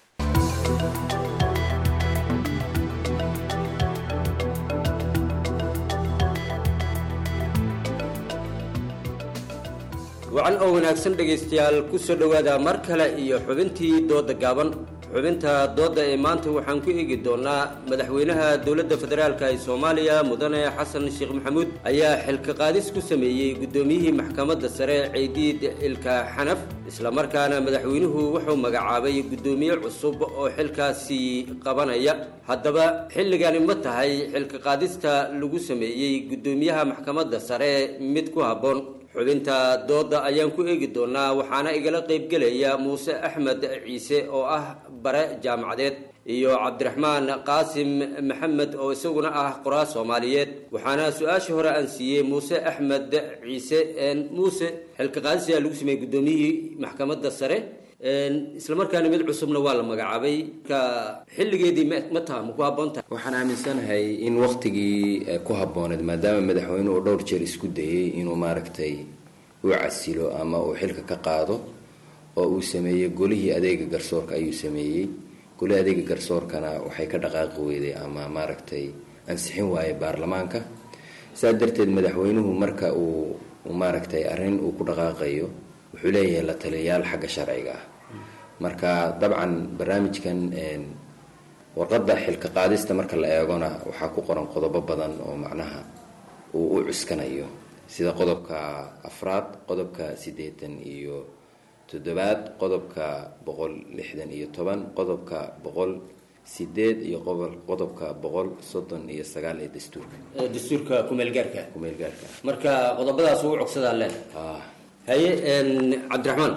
wacan oo wanaagsan dhegaystayaal ku soo dhowaada mar kale iyo xubintii dooda gaaban. xubinta dooda ee maanta waxaan ku eegi doonaa madaxweynaha dowladda federaalka ee soomaaliya mudane xasan sheekh maxamuud ayaa xilka qaadis ku sameeyey guddoomiyihii maxkamadda sare ciidiid ilka xanaf, islamarkaana madaxweynuhu wuxuu magacaabay guddoomiye cusub oo xilkaasi qabanaya. haddaba xilligani ma tahay xilka qaadista lagu sameeyey guddoomiyaha maxkamadda sare mid ku habboon? xubinta dooda ayaan ku eegi doonaa, waxaana igala qaybgelaya muuse axmed ciise oo ah bare jaamacadeed iyo cabdiraxmaan qaasim maxamed oo isaguna ah qoraa soomaaliyeed. waxaana su-aasha hore aan siiyey muuse axmed ciise. muuse, xilka qaadis ayaa lagu sameeyey guddoomiyihii maxkamadda sare, islamarkaana mid cusubna waa la magacaabay, ka xilligeedii ma taha ma ku habboon tahay? waxaan aaminsanahay in waktigii ku habbooneed, maadaama madaxweynuhu uu dhowr jeer isku dayey inuu maaragtay u casilo ama uu xilka ka qaado, oo uu sameeyey golihii adeega garsoorka ayuu sameeyey. golihii adeega garsoorkana waxay ka dhaqaaqi weyday ama maaragtay ansixin waayey baarlamaanka. saa darteed madaxweynuhu marka uu maaragtay arrin uu ku dhaqaaqayo wuxuu leeyahay la taliyayaal xagga sharciga ah. marka dabcan barnaamijkan warqadda xilka qaadista marka la eegona waxaa ku qoran qodobo badan oo macnaha uu u cuskanayo, sida qodobka afraad, qodobka siddeetan iyo toddobaad, qodobka boqol lixdan iyo toban, qodobka boqol sideed iyo qodobka boqol soddon iyo sagaal ee dastuurka dastuurka kumeelgaarka kumeelgaarka marka qodobadaas uu cogsadaa leh. haye cabdiraxmaan.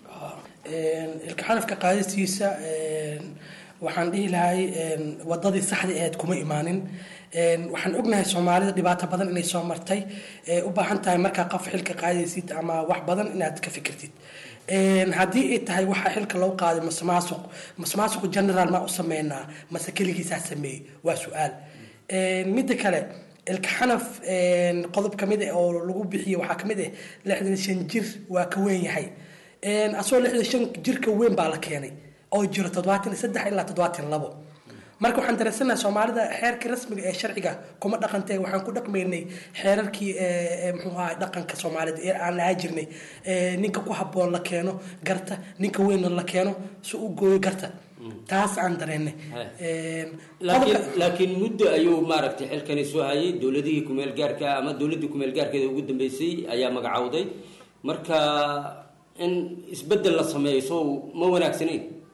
ilka xanafka qaadistiisa waxaan dhihi lahay wadadii saxda aheyd kuma imaanin. waxaan ognahay soomaalida dhibaato badan inay soo martay, u baahan tahay markaa qof xilka qaadaysid ama wax badan inaad ka fikirtid. haddii ay tahay waxaa xilka loo qaaday mase maasuq mase maasuq general ma u sameynaa mase keligiisaa sameeyey, waa su-aal. midda kale ilka xanaf qodob kamid ah oo lagu bixiyo waxaa kamid ah lixdan shan jir waa ka weyn yahay. asagoo lixdan shan jirka weyn baa la keenay oo jiro toddobaatan iyo saddex ilaa toddobaatan labo. marka waxaan dareensanahay soomaalida xeerkii rasmiga ee sharciga kuma dhaqantay, waxaan ku dhaqmaynay xeerarkii muxuu ahay dhaqanka soomaalida ee aan lahaa jirnay. ninka ku habboon la keeno garta, ninka weynna la keeno si u gooyo garta. taas aan dareennay. laakiin muddo ayuu maaragtay xilkani soo hayay, dowladihii kumeel gaarka ama dowladdii kumeel gaarkeeda ugu dambeysay ayaa magacowday. marka in isbeddel la sameeyo soo ma wanaagsanayn?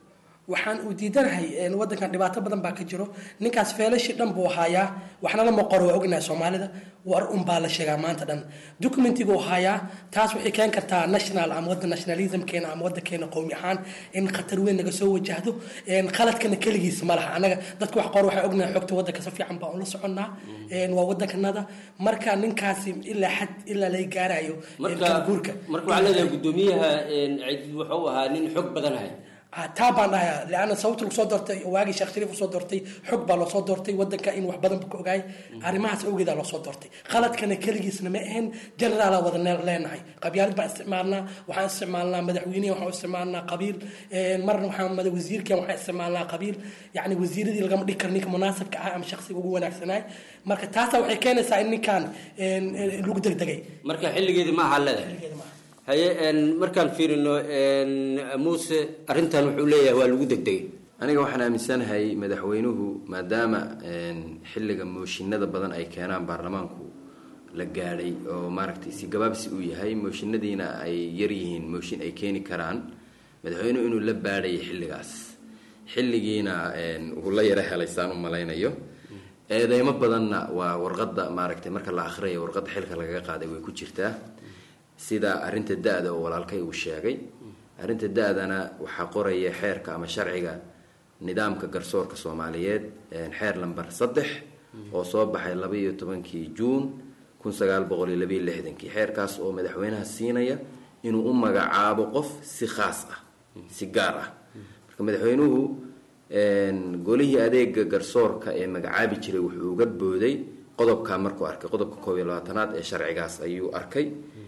waxaan u diidanahay wadankan dhibaato badan baa ka jiro ninkaas feelashi dhan buu hayaa waxna lama qoro waa ognahay soomaalida war un baa la sheegaa maanta dhan documentiga uu hayaa taas waxay keen kartaa national ama wadda nationalismkeena ama waddankeena qowmi ahaan in khatar weyn naga soo wajahdo qaladkana keligiisa ma laha anaga dadka wax qor waxay ognahay xogta waddanka si fiican baan ula soconnaa waa waddankanada marka ninkaasi ilaa xad ilaa lay gaarayo guurka marka waxaa leedahay guddoomiyaha cidid wuxuu ahaa nin xog badan hay taa baan dhahayaa leanna sababta lagu soo doortay waagii sheekh shariif usoo doortay xog baa loo soo doortay waddanka in wax badan ba ka ogaay arrimahaas awgeedaa loo soo doortay qaladkana keligiisna ma ahayn generaalaa wada leenahay qabyaalad baan isticmaalnaa waxaan isticmaalnaa madaxweynehi waxaan isticmaalnaa qabiil marna waxaan mada wasiirkan waxaan isticmaalnaa qabiil yacni wasiiradii lagama dhigi karo ninka munaasabka ah ama shaksiga ugu wanaagsanaay marka taasaa waxay keenaysaa in ninkan lagu degdegay marka xilligeedii ma aha leedahay haye markaan fiirino muuse arrintan wuxuu leeyahay waa lagu degdegay aniga waxaan aaminsanahay madaxweynuhu maadaama xilliga mooshinada badan ay keenaan baarlamaanku la gaadhay oo maaragtay si gabaabsi uu yahay mooshinadiina ay yar yihiin mooshin ay keeni karaan madaxweynuhu inuu la baadhayay xilligaas xilligiina uu la yara helaysaan u malaynayo eedeymo badanna waa warqadda maaragtay marka la akhriyayo warqadda xilka lagaga qaaday way ku jirtaa sida arrinta da-da oo walaalkay uu sheegay arrinta da-dana waxaa qoraya xeerka ama sharciga nidaamka garsoorka soomaaliyeed xeer lamber saddex oo soo baxay laba iyo tobankii juun kun sagaal boqol iyo labayo lixdankii xeerkaas oo madaxweynaha siinaya inuu u magacaabo qof si khaas ah si gaar ah marka madaxweynuhu golihii adeega garsoorka ee magacaabi jiray wuxuu uga booday qodobka markuu arkay qodobka koob iyo labaatanaad ee sharcigaas ayuu arkay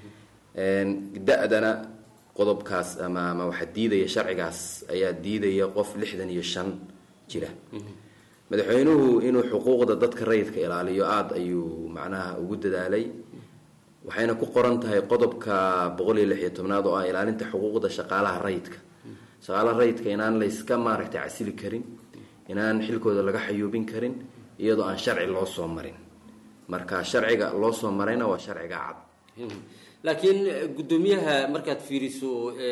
da-dana qodobkaas ama ama waxaa diidaya sharcigaas ayaa diidaya qof lixdan iyo shan jira madaxweynuhu inuu xuquuqda dadka rayidka ilaaliyo aada ayuu macnaha ugu dadaalay waxayna ku qoran tahay qodobka boqol iyo lix iyo tobnaad oo ah ilaalinta xuquuqda shaqaalaha rayidka shaqaalaha rayidka inaan layska maaragtay casili karin inaan xilkooda laga xayuubin karin iyadoo aan sharci loo soo marin marka sharciga loo soo marayna waa sharciga cad laakiin guddoomiyaha markaad fiiriso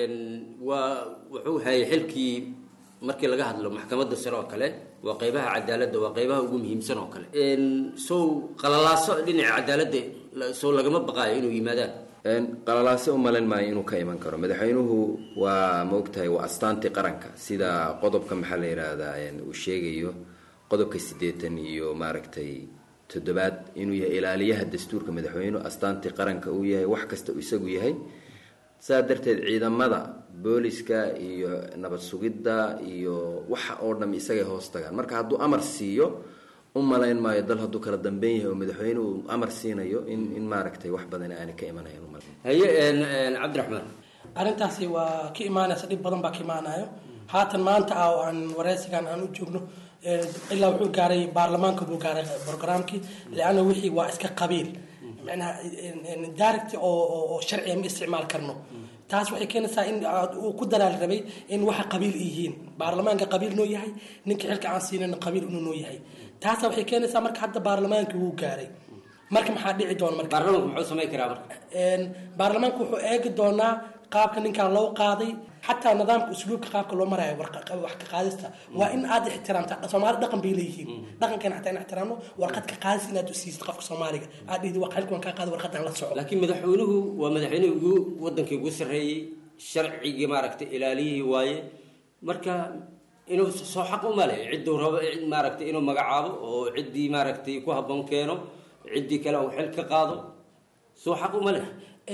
waa wuxuu hayay xilkii markii laga hadlo maxkamadda sare oo kale waa qeybaha cadaaladda waa qeybaha ugu muhiimsan oo kale sow qalalaaso dhinaca cadaaladda sow lagama baqaayo inuu yimaadaan qalalaaso u malayn maayo inuu ka iman karo madaxweynuhu waa ma ogtahay waa astaantii qaranka sida qodobka maxaa la yidhaahdaa uu sheegayo qodobka siddeetan iyo maaragtay toddobaad inuu yahay ilaaliyaha dastuurka madaxweynuhu astaantii qaranka uu yahay wax kasta uu isagu yahay saa darteed ciidamada booliska iyo nabad sugidda iyo waxa oo dham isagay hoos tagaan marka hadduu amar siiyo u malayn maayo dal hadduu kala dambeyn yahay oo madaxweynuhu amar siinayo in in maaragtay wax badan aanay ka imanayan u malayn haye cabdiraxmaan arrintaasi waa ka imaanaysa dhib badan baa ka imaanayo haatan maanta ah oo aan wareysigan aan u joogno ilaa wuxuu gaaray baarlamaanka buu gaaray programkii leanna wixii waa iska qabiil macnaha direct oo oo sharciga ma isticmaal karno taas waxay keenaysaa in uu ku dalaal rabay in waxa qabiil yihiin baarlamaanka qabiil noo yahay ninka xilka aan siinayna qabiil inuu noo yahay taas waxay keenaysaa marka hadda baarlamaanka wuu gaaray marka maxaa dhici doona marka baarlamaanku muxuu samayn karaa marka baarlamaanku wuxuu eegi doonaa qaabka ninkan loo qaaday xataa nidaamka usluubka qaabka loo marayo wax ka qaadista waa in aad ixtiraamta soomaali dhaqan bay leeyihiin dhaqankeena xataa in ixtiraamno warqad ka qaadis inaad u siisid qofka soomaaliga aad dhihdi waa xilkan kaa qaada warqadan la soco laakiin madaxweynuhu waa madaxweynihii ugu wadankii ugu sarreeyey sharcigii maaragtay ilaaliyihii waaye marka inuu soo xaq u male cidduu rabo maaragtay inuu magacaabo oo ciddii maaragtay ku habboon keeno ciddii kale uu xil ka qaado soo xaq u male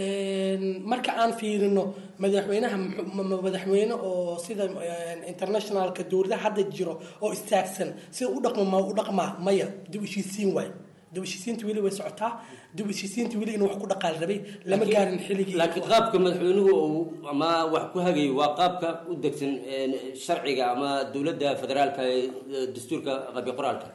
marka aan fiirino madaxweynaha madaxweyne oo sida internationalka dowladaha hadda jiro oo istaagsan sida u dhaqmo ma u dhaqmaa maya dib u heshiisiin waay dib u heshiisiinta weli way socotaa dib u heshiisiinta weli inuu wax ku dhaqaal rabay lama gaarin xilligii laakiin qaabka madaxweynuhu uu ama wax ku hagayo waa qaabka u degsan sharciga ama dowladda federaalka ee dastuurka qabi qoraalka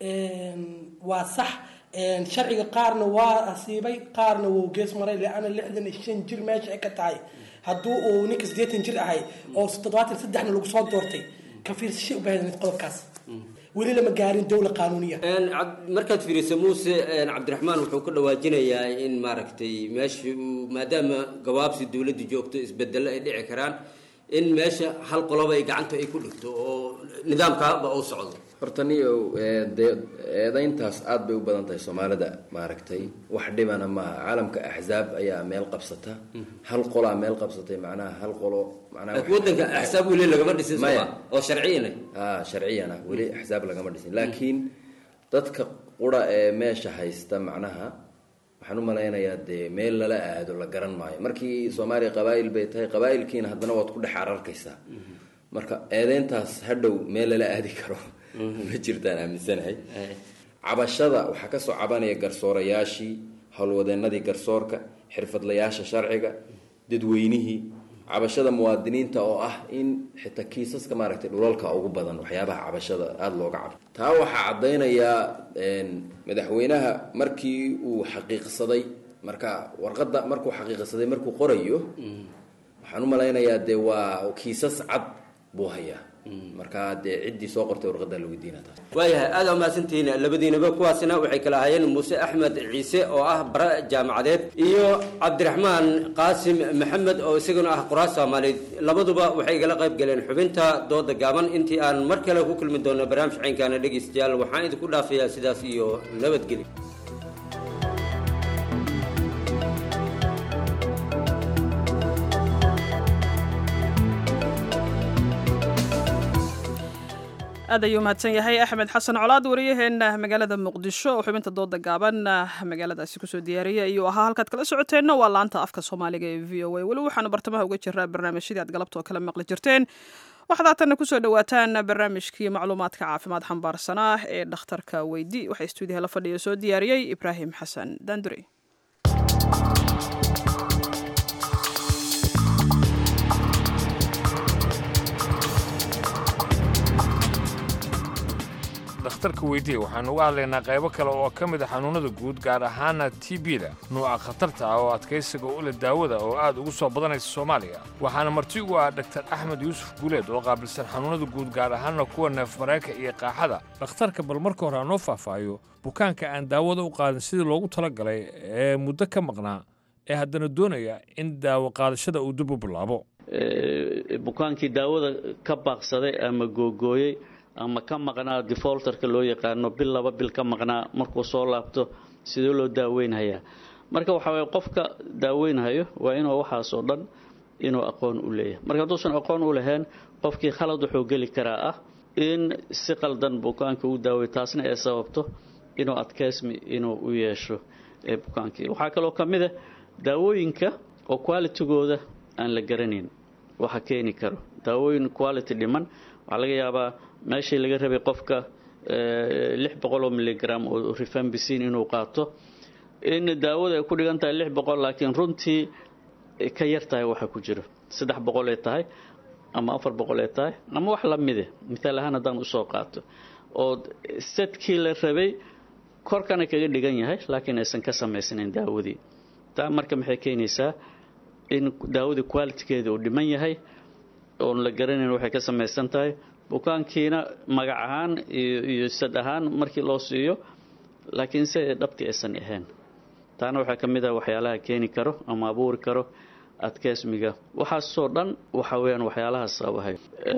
waa sax sharciga qaarna waa asiibay qaarna wuu gees maray leana lixdan iyo shan jir meesha ay ka tahay hadduu uu ninka siddeetan jir ahay oo toddobaatan saddexna lagu soo doortay ka fiirsashay u baahdanid qodobkaas weli lama gaarin dowla qaanuuniya markaad fiiriso muuse cabdiraxmaan wuxuu ka dhawaajinayaa in maaragtay meesha maadaama gawaabsi dowladda joogto isbedelo ay dhici karaan in meesha hal qoloba ay gacanta ay ku dhigto oo nidaamkaaba uu socdo. horta niyo dee eedayntaas aad bay u badan tahay soomaalida maaragtay wax dhibana maaha caalamka axzaab ayaa meel qabsata hal qolaa meel qabsatay macnaha hal qolo macnaha wadanka axzaab weli lagama dhisin soo oo sharciyana ah sharciyana weli axzaab lagama dhisin laakiin dadka qura ee meesha haysta macnaha waxaan u malaynayaa dee meel lala aado la garan maayo markii Soomaaliya qabaa'il bay tahay qabaa'ilkiina haddana waad ku dhex ararkaysaa marka eedeyntaas hadhow meel lala aadi karo ma jirtaan aaminsanahay cabashada waxaa ka soo cabanaya garsoorayaashii howlwadeenadii garsoorka xirfadlayaasha sharciga dadweynihii cabashada muwaadiniinta oo ah in xitaa kiisaska maaragtay dhulalka ugu badan waxyaabaha cabashada aada looga cabo taa waxaa caddaynayaa madaxweynaha markii uu xaqiiqsaday marka warqadda markuu xaqiiqsaday markuu qorayo waxaan u malaynayaa dee waa kiisas cad buu hayaa marka dee ciddii soo qortay warqadda la weydiinaa taas waayahay aada umahadsantihiin labadiinaba kuwaasina waxay kala ahaayeen muuse axmed ciise oo ah bara jaamacadeed iyo cabdiraxmaan qaasim maxamed oo isaguna ah qoraal soomaaliyeed labaduba waxay igala qayb galeen xubinta dooda gaaban intii aan mar kale ku kulmi doono barnaamij caynkaana dhegeystayaal waxaan idinku dhaafayaa sidaas iyo nabadgelyo. aad ayuu mahadsan yahay axmed xasan colaad wariyaheena magaalada muqdisho oo xubinta dooda gaaban magaaladaasi kusoo diyaariyay ayuu ahaa halkaad kala socoteenna waa laanta afka soomaaliga ee v o a weli waxaanu bartamaha uga jiraa barnaamijyadii aad galabta oo kala maqli jirteen waxaad haatanna kusoo dhawaataan barnaamijkii macluumaadka caafimaad xambaarsanaa ee dhakhtarka weydi waxaa istuudiyaha la fadhiya soo diyaariyey ibraahim xasan daandure. dhakhtarka weydiye waxaanu uga hadlaynaa qaybo kale oo ka mid a xanuunada guud gaar ahaana t b-da nuuca khatarta ah oo adkaysiga u leh daawada oo aad ugu soo badanaysa soomaaliya waxaana marti ugu ah dhaktar axmed yuusuf guuleed oo qaabilsan xanuunada guud gaar ahaana kuwa neefmareenka iyo qaaxada. dhakhtarka bal marka hore aanoo faahfaahiyo bukaanka aan daawada u qaadin sidii loogu talagalay ee muddo ka maqnaa ee haddana doonaya in daawo qaadashada uu dib u bilaabo. bukaankii daawada ka baaqsaday ama googooyey ama ka maqnaa defaulterka loo yaqaano bil laba bil ka maqnaa markuu soo laabto sidoo loo daaweynhayaa marka waxa way qofka daaweynhayo waa inuu waxaas oo dhan inuu aqoon u leeyahay marka hadduusan aqoon u lahayn qofkii khalad wuxuu geli karaa ah in si qaldan bukaanka u daaweeyo taasna ay sababto inuu adkeysmi inuu u yeesho ee bukaankii waxaa kaloo ka mid ah daawooyinka oo qualitygooda aan la garanayn waxa keeni karo daawooyin quality dhiman waxaa laga yaabaa meeshii laga rabay qofka lix boqol oo miligram oo rifampicin inuu qaato in daawada ay ku dhigan tahay lix boqol laakiin runtii ka yar tahay waxa ku jiro saddex boqol ay tahay ama afar boqol ay tahay ama wax la mid ah midaal ahaan haddaan usoo qaato oo setkii la rabay korkana kaga dhigan yahay laakiin aysan ka samaysnayn daawadii taa marka maxay keenaysaa in daawadii qualitygeeda uu dhiman yahay oon la garanayn waxay ka samaysan tahay bukaankiina magac ahaan iyo sad ahaan markii loo siiyo laakiin se dhabti aysan ahayn taana waxaa ka mid ah waxyaalaha keeni karo ama abuuri karo adkeysmiga waxaasoo dhan waxa weeyaan waxyaalaha sababahay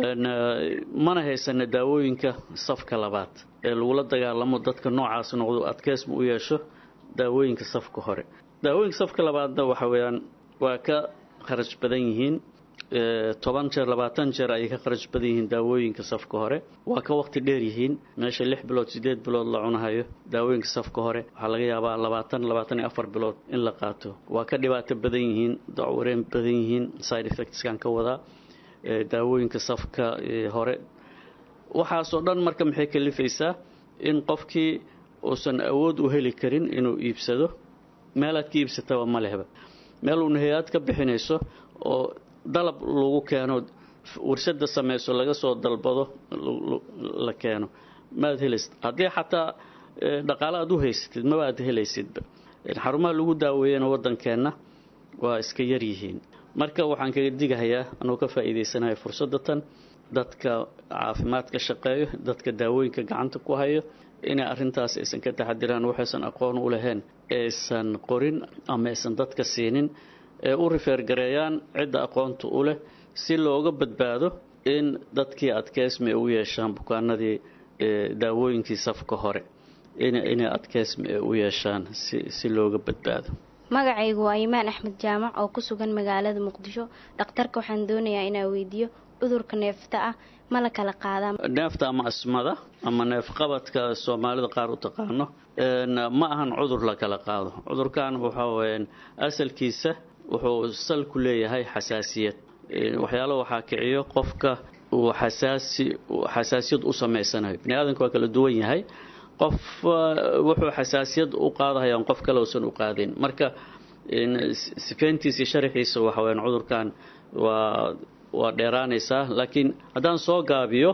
mana haysana daawooyinka safka labaad ee lagula dagaalamo dadka noocaas noqdo adkeysmi u yeesho daawooyinka safka hore daawooyinka safka labaadna waxa weeyaan waa ka kharash badan yihiin toban jeer labaatan jeer ayay ka kharash badan yihiin daawooyinka safka hore waa ka waqti dheer yihiin meesha lix bilood sideed bilood la cunahayo daawooyinka safka hore waxaa laga yaabaa labaatan labaatan iyo afar bilood in la qaato waa ka dhibaato badan yihiin dacwareen badan yihiin side effectskan ka wadaa daawooyinka safka hore waxaasoo dhan marka maxay kalifaysaa in qofkii uusan awood u heli karin inuu iibsado meelaad ka iibsataba ma lehba meel uuna hay-ad ka bixinayso oo dalab lagu keeno warshada samayso laga soo dalbado la keeno maad helaysid haddii xataa dhaqaale aad u haysatid maba aad helaysidba xarumaha lagu daaweeyana waddankeenna waa iska yar yihiin marka waxaan kaga digahayaa anuu ka faa'iidaysanayo fursadda tan dadka caafimaadka shaqeeyo dadka daawooyinka gacanta ku hayo inay arrintaas aysan ka taxadiraan waxaysan aqoon u lahayn aysan qorin ama aysan dadka siinin ee u rifeer gareeyaan cidda aqoonta u leh si looga badbaado in dadkii adkeysmi u yeeshaan bukaanadii daawooyinkii safka hore inay adkeysmi u yeeshaan si si looga badbaado. magacaygu waa Imaan Axmed Jaamac oo ku sugan magaalada Muqdisho. dhakhtarka waxaan doonayaa inaan weydiiyo cudurka neefta ah ma la kala qaadaa? neefta ama asmada ama neef qabadka Soomaalida qaar u taqaano ma ahan cudur la kala qaado. cudurkan waxa weeyaan asalkiisa wuxuu sal ku leeyahay xasaasiyad. waxyaalo waxaa kiciyo qofka uu xasaasi xasaasiyad u sameysanayo. bini'aadamku waa kala duwan yahay. qof wuxuu xasaasiyad u qaadayaan qof kale oo san u qaadin. marka sifeyntiisa sharaxiisa waxa weeyaan cudurkan waa waa dheeraanaysaa laakiin haddaan soo gaabiyo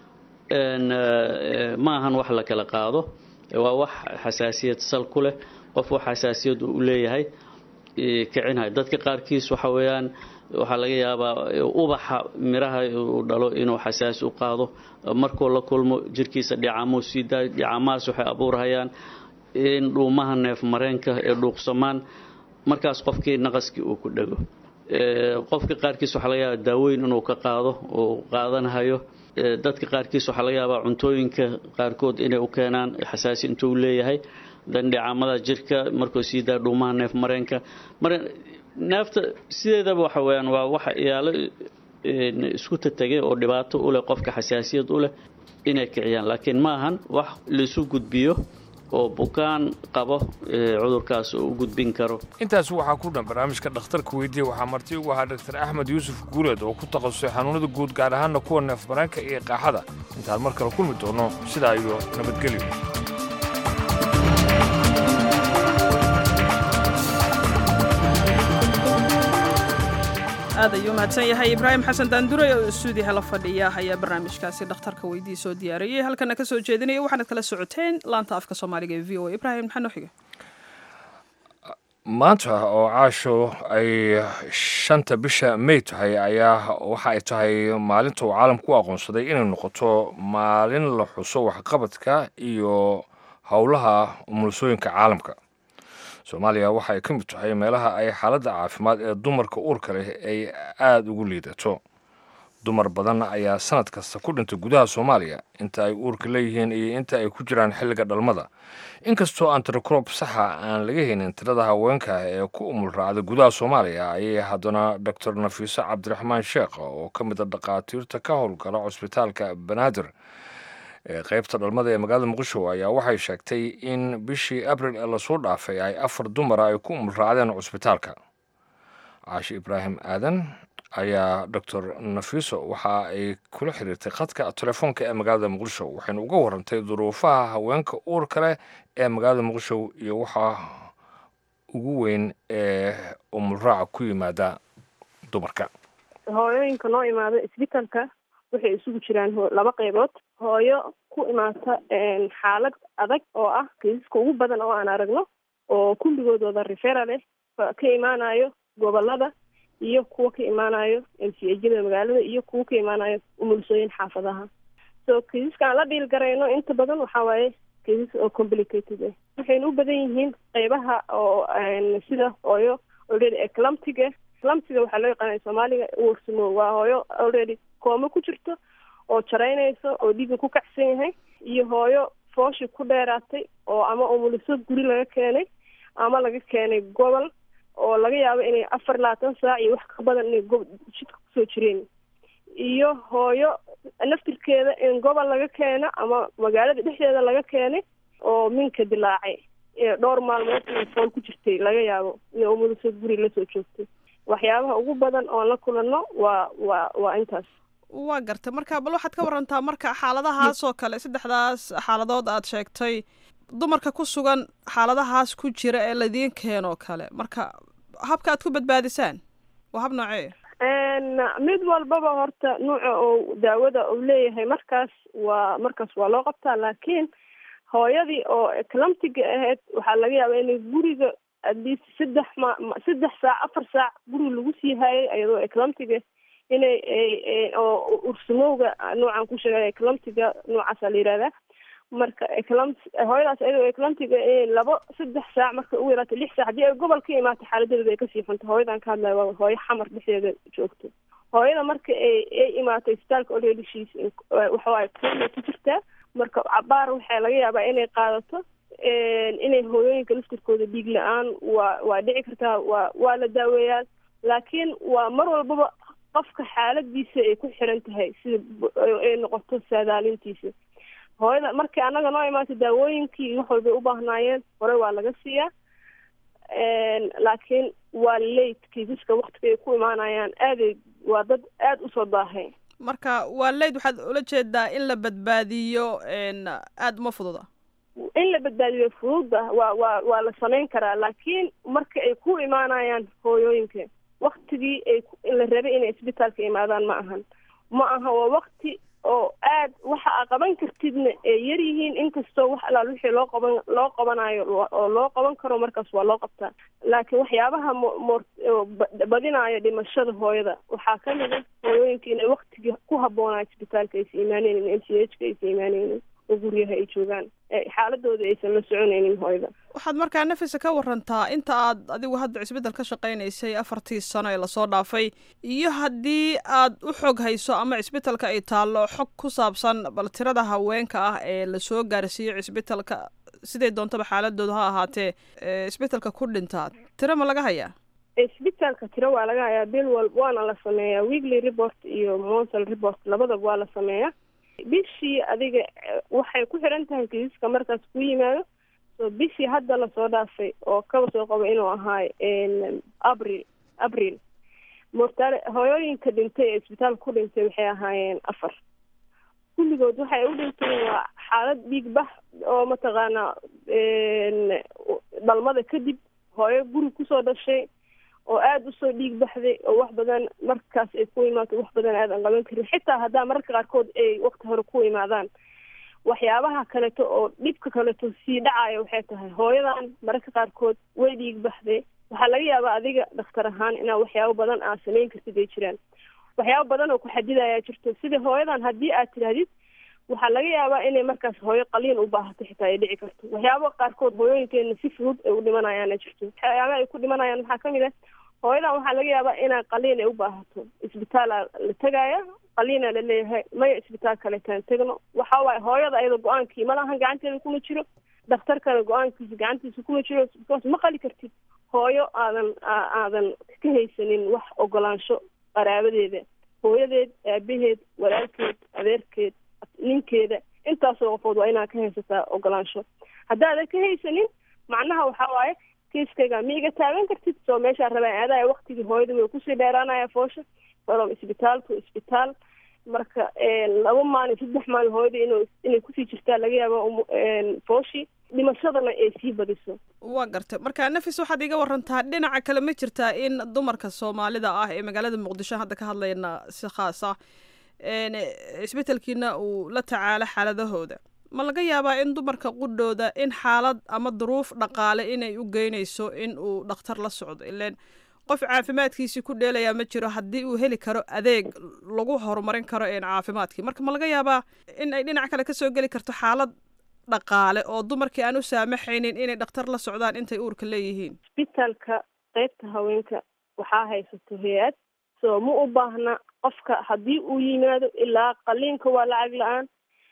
ma ahan wax la kala qaado. waa wax xasaasiyad sal ku leh. qof wax xasaasiyad u leeyahay kicinayo. dadka qaarkiis waxa weeyaan waxaa laga yaabaa ubaxa miraha uu dhalo inuu xasaas u qaado. markuu la kulmo jirkiisa dhicamo sida dhicamaas waxay abuurayaan in dhuumaha neef mareenka ee dhuuqsamaan markaas qofkii naqaskii uu ku dhago. qofka qaarkiis waxaa laga yaabaa daawooyin inuu ka qaado oo qaadanayo. dadka qaarkiis waxaa laga yaabaa cuntooyinka qaarkood inay u keenaan xasaasi intuu leeyahay. dandhicamada jirka markuu siidaa dhuumaha neef mareenka. marka neefta sideedaba waxa weeyaan waa waxa iyaalo isku tatagay oo dhibaato u leh qofka xasaasiyad u leh inay kiciyaan laakiin ma ahan wax la isu gudbiyo oo bukaan qabo cudurkaas uu gudbin karo. intaas waxaa ku dhan barnaamijka dhakhtarka weydiiya waxaa marti ugu ahaa Dr Axmed Yuusuf Guuleed oo ku takhasusay xanuunada guud gaar ahaan kuwa neef mareenka iyo qaaxada. intaan mar kale kulmi doono sidaa iyo nabadgelyo. aad ayuu mahadsan yahay Ibraahim Xasan Daandure oo stuudiyaha la fadhiya ayaa barnaamijkaasi dhakhtarka weydiiya soo diyaariyay halkana ka soo jeedinaya waxaad kala socoteen laanta afka Soomaaliga ee V O A. Ibraahim maxaa noo xiga? maanta oo caasho ay shanta bisha May tahay ayaa waxa ay tahay maalinta uu caalamku u aqoonsaday inay noqoto maalin la xuso waxqabadka iyo howlaha umulsooyinka caalamka. Soomaaliya waxa ay ka mid tahay meelaha ay xaaladda caafimaad ee dumarka uurka leh ay aad ugu liidato. dumar badan ayaa sanad kasta ku dhintay gudaha Soomaaliya inta ay uurka leeyihiin iyo inta ay ku jiraan xilliga dhalmada. inkastoo aan tirakob saxa aan laga helin tirada haweenka ee ku umul raacda gudaha Soomaaliya ayay haddana Dr Nafiso Cabdiraxmaan Sheekh oo ka mid ah dhaqaatiirta ka howlgala cusbitaalka Banaadir qaybta dhalmada ee magaalada Muqdisho ayaa waxay sheegtay in bishii Abriil ee la soo dhaafay ay afar dumar ay ku umul raacdeen cusbitaalka. Caashi Ibraahim Aadan ayaa Dr Nafiso waxa ay kula xiriirtay khadka telefoonka ee magaalada Muqdisho waxayna uga warantay duruufaha haweenka uurka leh ee magaalada Muqdisho iyo waxa ugu weyn ee umul raac ku yimaada dumarka. hooyooyinka noo imaada isbitaalka waxay isugu jiraan laba qaybood. hooyo ku imaata xaalad adag oo ah kiisaska ugu badan oo aan aragno oo kulligoodooda referral leh ka imaanayo gobolada iyo kuwa ka imaanayo M C H-da magaalada iyo kuwa ka imaanayo umulsooyin xaafadaha. so kiisaska aan la dhiil garayno inta badan waxaa waaye kiisas oo complicated ah. waxayna u badan yihiin qaybaha oo sida hooyo already eclamptic eclamptic waxaa loo yaqaanaa Soomaaliga uursimo waa hooyo already kooma ku jirto oo jaraynayso oo dhiigga ku kacsan yahay iyo hooyo fooshi ku dheeraatay oo ama umulso guri laga keenay ama laga keenay gobol oo laga yaabo inay afar labaatan saac iyo wax ka badan inay jidka kusoo jireen iyo hooyo naftirkeeda in gobol laga keeno ama magaalada dhexdeeda laga keenay oo minka dilaacay ee dhowr maalmood inay fool ku jirtay laga yaabo inay umulso guri la soo joogtay. waxyaabaha ugu badan oo la kulanno waa waa waa intaas. waa gartay marka bal waxaad ka warantaa marka xaaladahaas oo kale saddexdaas xaaladood aad sheegtay dumarka ku sugan xaaladahaas ku jira ee ladiin keeno kale marka habka aad ku badbaadisaan waa hab noocee? mid walbaba horta nuuca oo daawada uu leeyahay markaas waa markaas waa loo qabtaa laakiin hooyadii oo eclamptic ahayd waxaa laga yaabaa inay guriga at least saddex ma saddex saac afar saac guri lagu sii hayay ayadoo eclamptic inay oo ursimowga noocan ku sheegay eclamptiga noocaasa la yihahdaa. marka eclampt hooyadaas ayadoo eclamptiga labo saddex saac marka u yaraatay lix saac haddii ay gobol ka imaatay xaaladeeda ay kasii xunta. hooyadan ka hadlaya waa hooyo xamar dhexdeeda joogto. hooyada marka ay ay imaato isbitaalka olhelishiis waxa waaye kuumay ku jirtaa marka cabaar waxaa laga yaabaa inay qaadato inay hooyooyinka laftirkooda dhiig la-aan waa waa dhici kartaa waa waa la daaweeyaa laakiin waa mar walbaba qofka xaaladiisa ay ku xiran tahay sida ay noqoto saadaalintiisa hooyada markii annaga noo imaato daawooyinkii wax walbay u baahnaayeen hore waa laga siiyaa laakiin waa late kiisaska waktiga ay ku imaanayaan aaday waa dad aada usoo daahay marka waa late waxaad ula jeedaa in la badbaadiyo aada uma fududa in la badbaadiyo fududa waa waa waa la samayn karaa laakiin marka ay ku imaanayaan hooyooyinka waktigii ay la rabay inay isbitaalka imaadaan ma ahan ma aha waa wakti oo aad waxa aa qaban kartidna ay yar yihiin inkastoo wax alaal wixii loo qaban loo qabanayo oo loo qaban karo markaas waa loo qabtaa laakiin waxyaabaha mo badinayo dhimashada hooyada waxaa ka mid ah hooyooyinka inay waktigii ku habboonaa isbitaalka aysa imaaneynin m c h ka aysa imaaneynin oo guryaha ay joogaan xaaladooda aysan la soconaynin hooyada waxaad markaa nafisa ka warantaa inta aad adigu hadda isbeddel ka shaqaynaysay afartii sano ee lasoo dhaafay iyo haddii aad u xog hayso ama cisbitalka ay taallo xog ku saabsan bal tirada haweenka ah ee lasoo gaarsiiyo cisbitalka siday doontaba xaaladooda ha ahaatee isbitalka ku dhintaa tiro ma laga hayaa isbitaalka tiro waa laga hayaa bil walba waana la sameeyaa weekly report iyo monthly report labadaba waa la sameeyaa bishii adiga waxay ku xiran tahay kiisaska markaas ku yimaado so bishii hadda lasoo dhaafay oo kaba soo qabo inuu ahaay abril abril mortal hooyooyinka dhintay ee isbitaalka ku dhintay waxay ahaayeen afar kulligood waxay u dhinteen waa xaalad dhiig bax oo mataqaanaa dhalmada kadib hooyo guri kusoo dhashay oo aada usoo dhiig baxday oo wax badan markaas ay ku imaato wax badan aadan qaban karin xitaa haddaa mararka qaarkood ay wakti hore ku imaadaan waxyaabaha kaleeto oo dhibka kaleeto sii dhacaya waxay tahay hooyadan mararka qaarkood way dhiig baxday waxaa laga yaabaa adiga dhakhtar ahaan inaa waxyaabo badan aad samayn kartid ay jiraan waxyaabo badan oo ku xadidayaa jirto sida hooyadan haddii aad tidhaahdid waxaa laga yaabaa inay markaas hooyo qaliin u baahato xitaa ay dhici karto waxyaabo qaarkood hooyooyinkeena si fudud ay u dhimanayaana jirto waxyaabaha ay ku dhimanayaan waxaa kamid ah hooyadan waxaa laga yaabaa inaa qaliin ay u baahato isbitaala la tegaya qaliina la leeyahay maya isbitaal kaleetaan tegno waxa waaye hooyada ayada go-aankii malahan gacanteeda kuma jiro dhakhtarkana go-aankiisa gacantiisa kuma jiro because ma qali kartid hooyo aadan aadan ka haysanin wax ogolaansho qaraabadeeda hooyadeed aabaheed walaalkeed adeerkeed ninkeeda intaasoo qofood waa inaad ka haysataa ogolaansho haddaadan ka haysanin macnaha waxaa waaye kiiskayga ma iga taagan kartid soo meeshaa rabaa aadaya waktigii hooyada way kusii dheeraanaya foosha from isbitaal to isbitaal marka laba maalin saddex maalin hooyada in inay kusii jirtaa laga yaaba fooshii dhimashadana ay sii badiso waa gartay marka nafis waxaad iga warantaa dhinaca kale ma jirtaa in dumarka soomaalida ah ee magaalada muqdisho hadda ka hadlayna si khaas ah isbetelkiina uu la tacaalo xaaladahooda ma laga yaabaa in dumarka qudhooda in xaalad ama duruuf dhaqaale inay u geynayso in uu dhakhtar la socdo ileen qof caafimaadkiisii ku dheelayaa ma jiro haddii uu heli karo adeeg lagu horumarin karo caafimaadkii marka ma laga yaabaa in ay dhinac kale kasoo geli karto xaalad dhaqaale oo dumarkii aan u saamaxaynin inay dhakhtar la socdaan intay uurka leeyihiin isbitaalka qaybta haweenka waxaa haysato hay-ad soo ma u baahna qofka haddii uu yimaado ilaa qaliinka waa lacag la-aan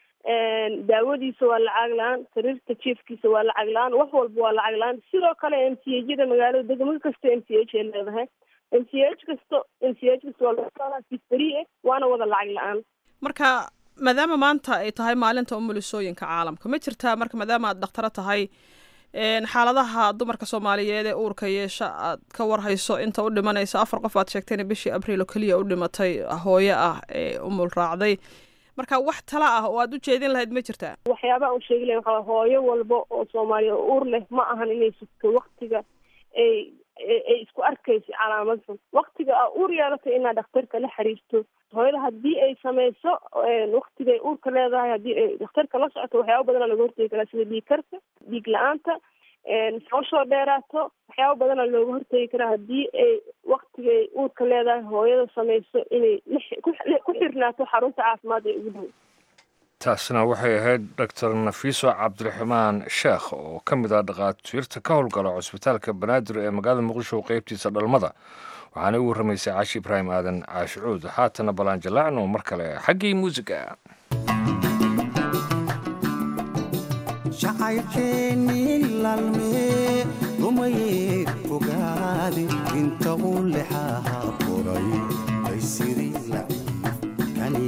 daawadiisa waa lacag la-aan sariirta jiefkiisa waa lacag la-aan wax walba waa lacag la-aan sidoo kale m c hjada magaalada degmo kasta m c h ay leedahay m c h kasto m c h kasta waa lagasifariye waana wada lacag la-aan marka maadaama maanta ay tahay maalinta umulisooyinka caalamka ma jirtaa marka maadaama aad dhakhtaro tahay xaaladaha dumarka soomaaliyeed ee uurka yeesha aad ka warhayso inta u dhimanaysa afar qof aad sheegtayna bishii abriil oo keliya u dhimatay hooyo ah ee umul raacday marka wax tala ah oo aad u jeedin lahayd ma jirtaa waxyaabaha u sheegi lahay waxaa hooyo walba oo soomaaliya oo uur leh ma ahan inay sugto waktiga ay ay isku arkayso calaamadsan waktiga aa uur yeelatay inaad dhakhtarka la xiriirto hooyada haddii ay sameyso waktigay uurka leedahay haddii ay dhakhtarka la socoto waxyaaba badana laga hortegi karaa sida dhiig karka dhiig la-aanta sooshoo dheeraato waxyaaba badana looga hortegi karaa haddii ay waktigay uurka leedahay hooyada sameyso inay ku xirnaato xarunta caafimaad ee ugu dhow taasna waxay ahayd doctor nafiiso cabdiraxmaan sheekh oo ka mid ah dhakhaatiirta ka howlgala cusbitaalka banaadir ee magaalada muqdisho qeybtiisa dhalmada waxaana u warramaysay caashi ibraahim aadan caashicuud. haatana balaan jalaacno mar kale xaggii muusiga. jacaylkeennii laalmee lumayee fogaade inta uu lexaha qoray baysiri laciifkani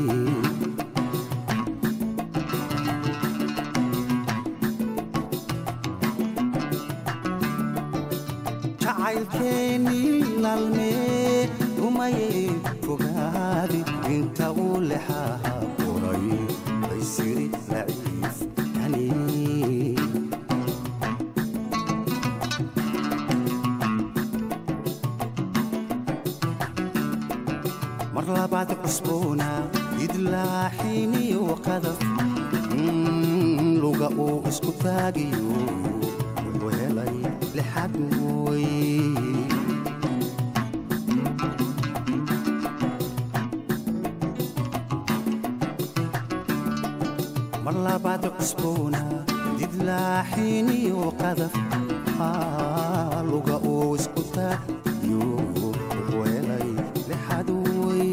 jacaylkeennii laalmee lumayee fogaade inta uu lexaha qoray baysiri laciifkani mar labaad cusboona idlaaxiniyo qadaf luga uu isku taagiyo wuxuu helay lixad way mar labaad cusboona idlaaxiniyo qadaf luga uu isku taagiyo wuxuu helay lixad way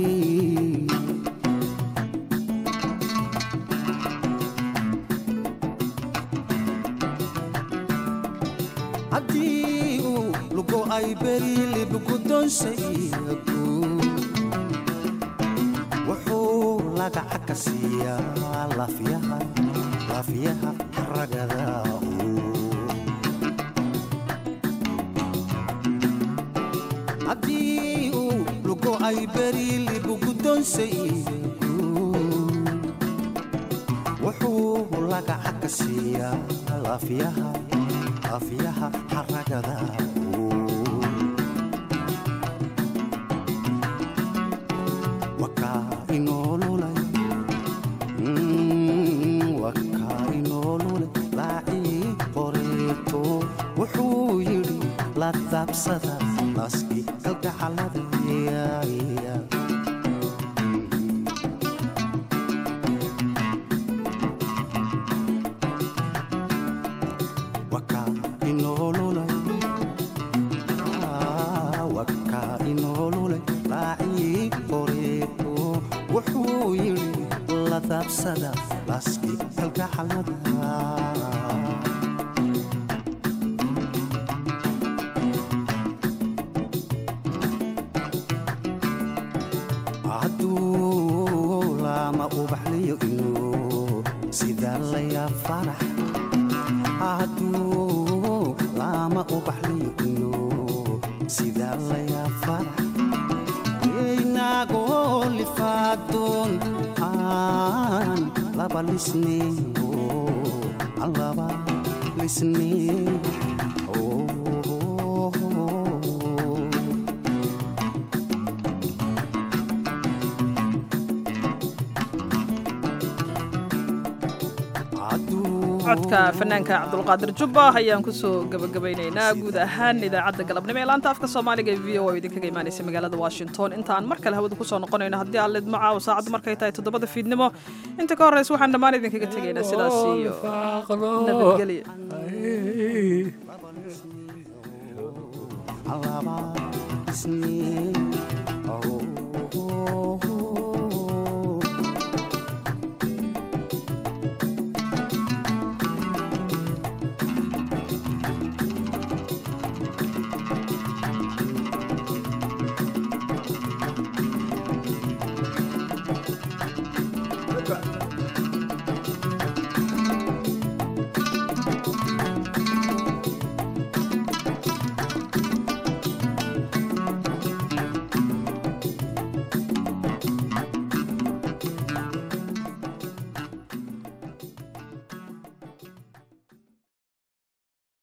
haddii uu lugo ay beri libgudonsaygu wuxuu lagaca ka siiyaa lafyaha lafyaha ragada haddii uu lugo ay beri libgudonsaygu wuxuu lagaca ka siiyaa lafyaha lafyaha ragada wakaa inoolulay wakaa inoolulay laacii qoreeto wuxuu yidhi la daabsada laski kalgacalada wakaa inoolulay wakaa inoolulay laacii qoreeto wuxuu yidhi la daabsada laski kalgacalada hadduu lama ubaxliyo inuu sidaa layaa farax hadduu lama ubaxliyo inuu sidaa layaa farax inagoo lifaadoon aan laba lisneyo aan laba lisneyo codka fanaanka cabdulqaadir jubba ayaan kusoo gabagabaynaynaa guud ahaan idaacadda galabnimo ee laanta afka soomaaliga ee v o a idinkaga imaanaysa magaalada washington intaan mar kale hawada kusoo noqonayno haddii aan leedmo caawa saacaddu markay tahay toddobada fiidnimo inta ka horreysa waxaan dhammaan idinkaga tegaynaa sidaas iyo nabadgelyo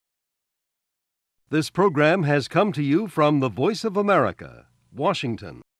This program has come to you from the Voice of America, Washington.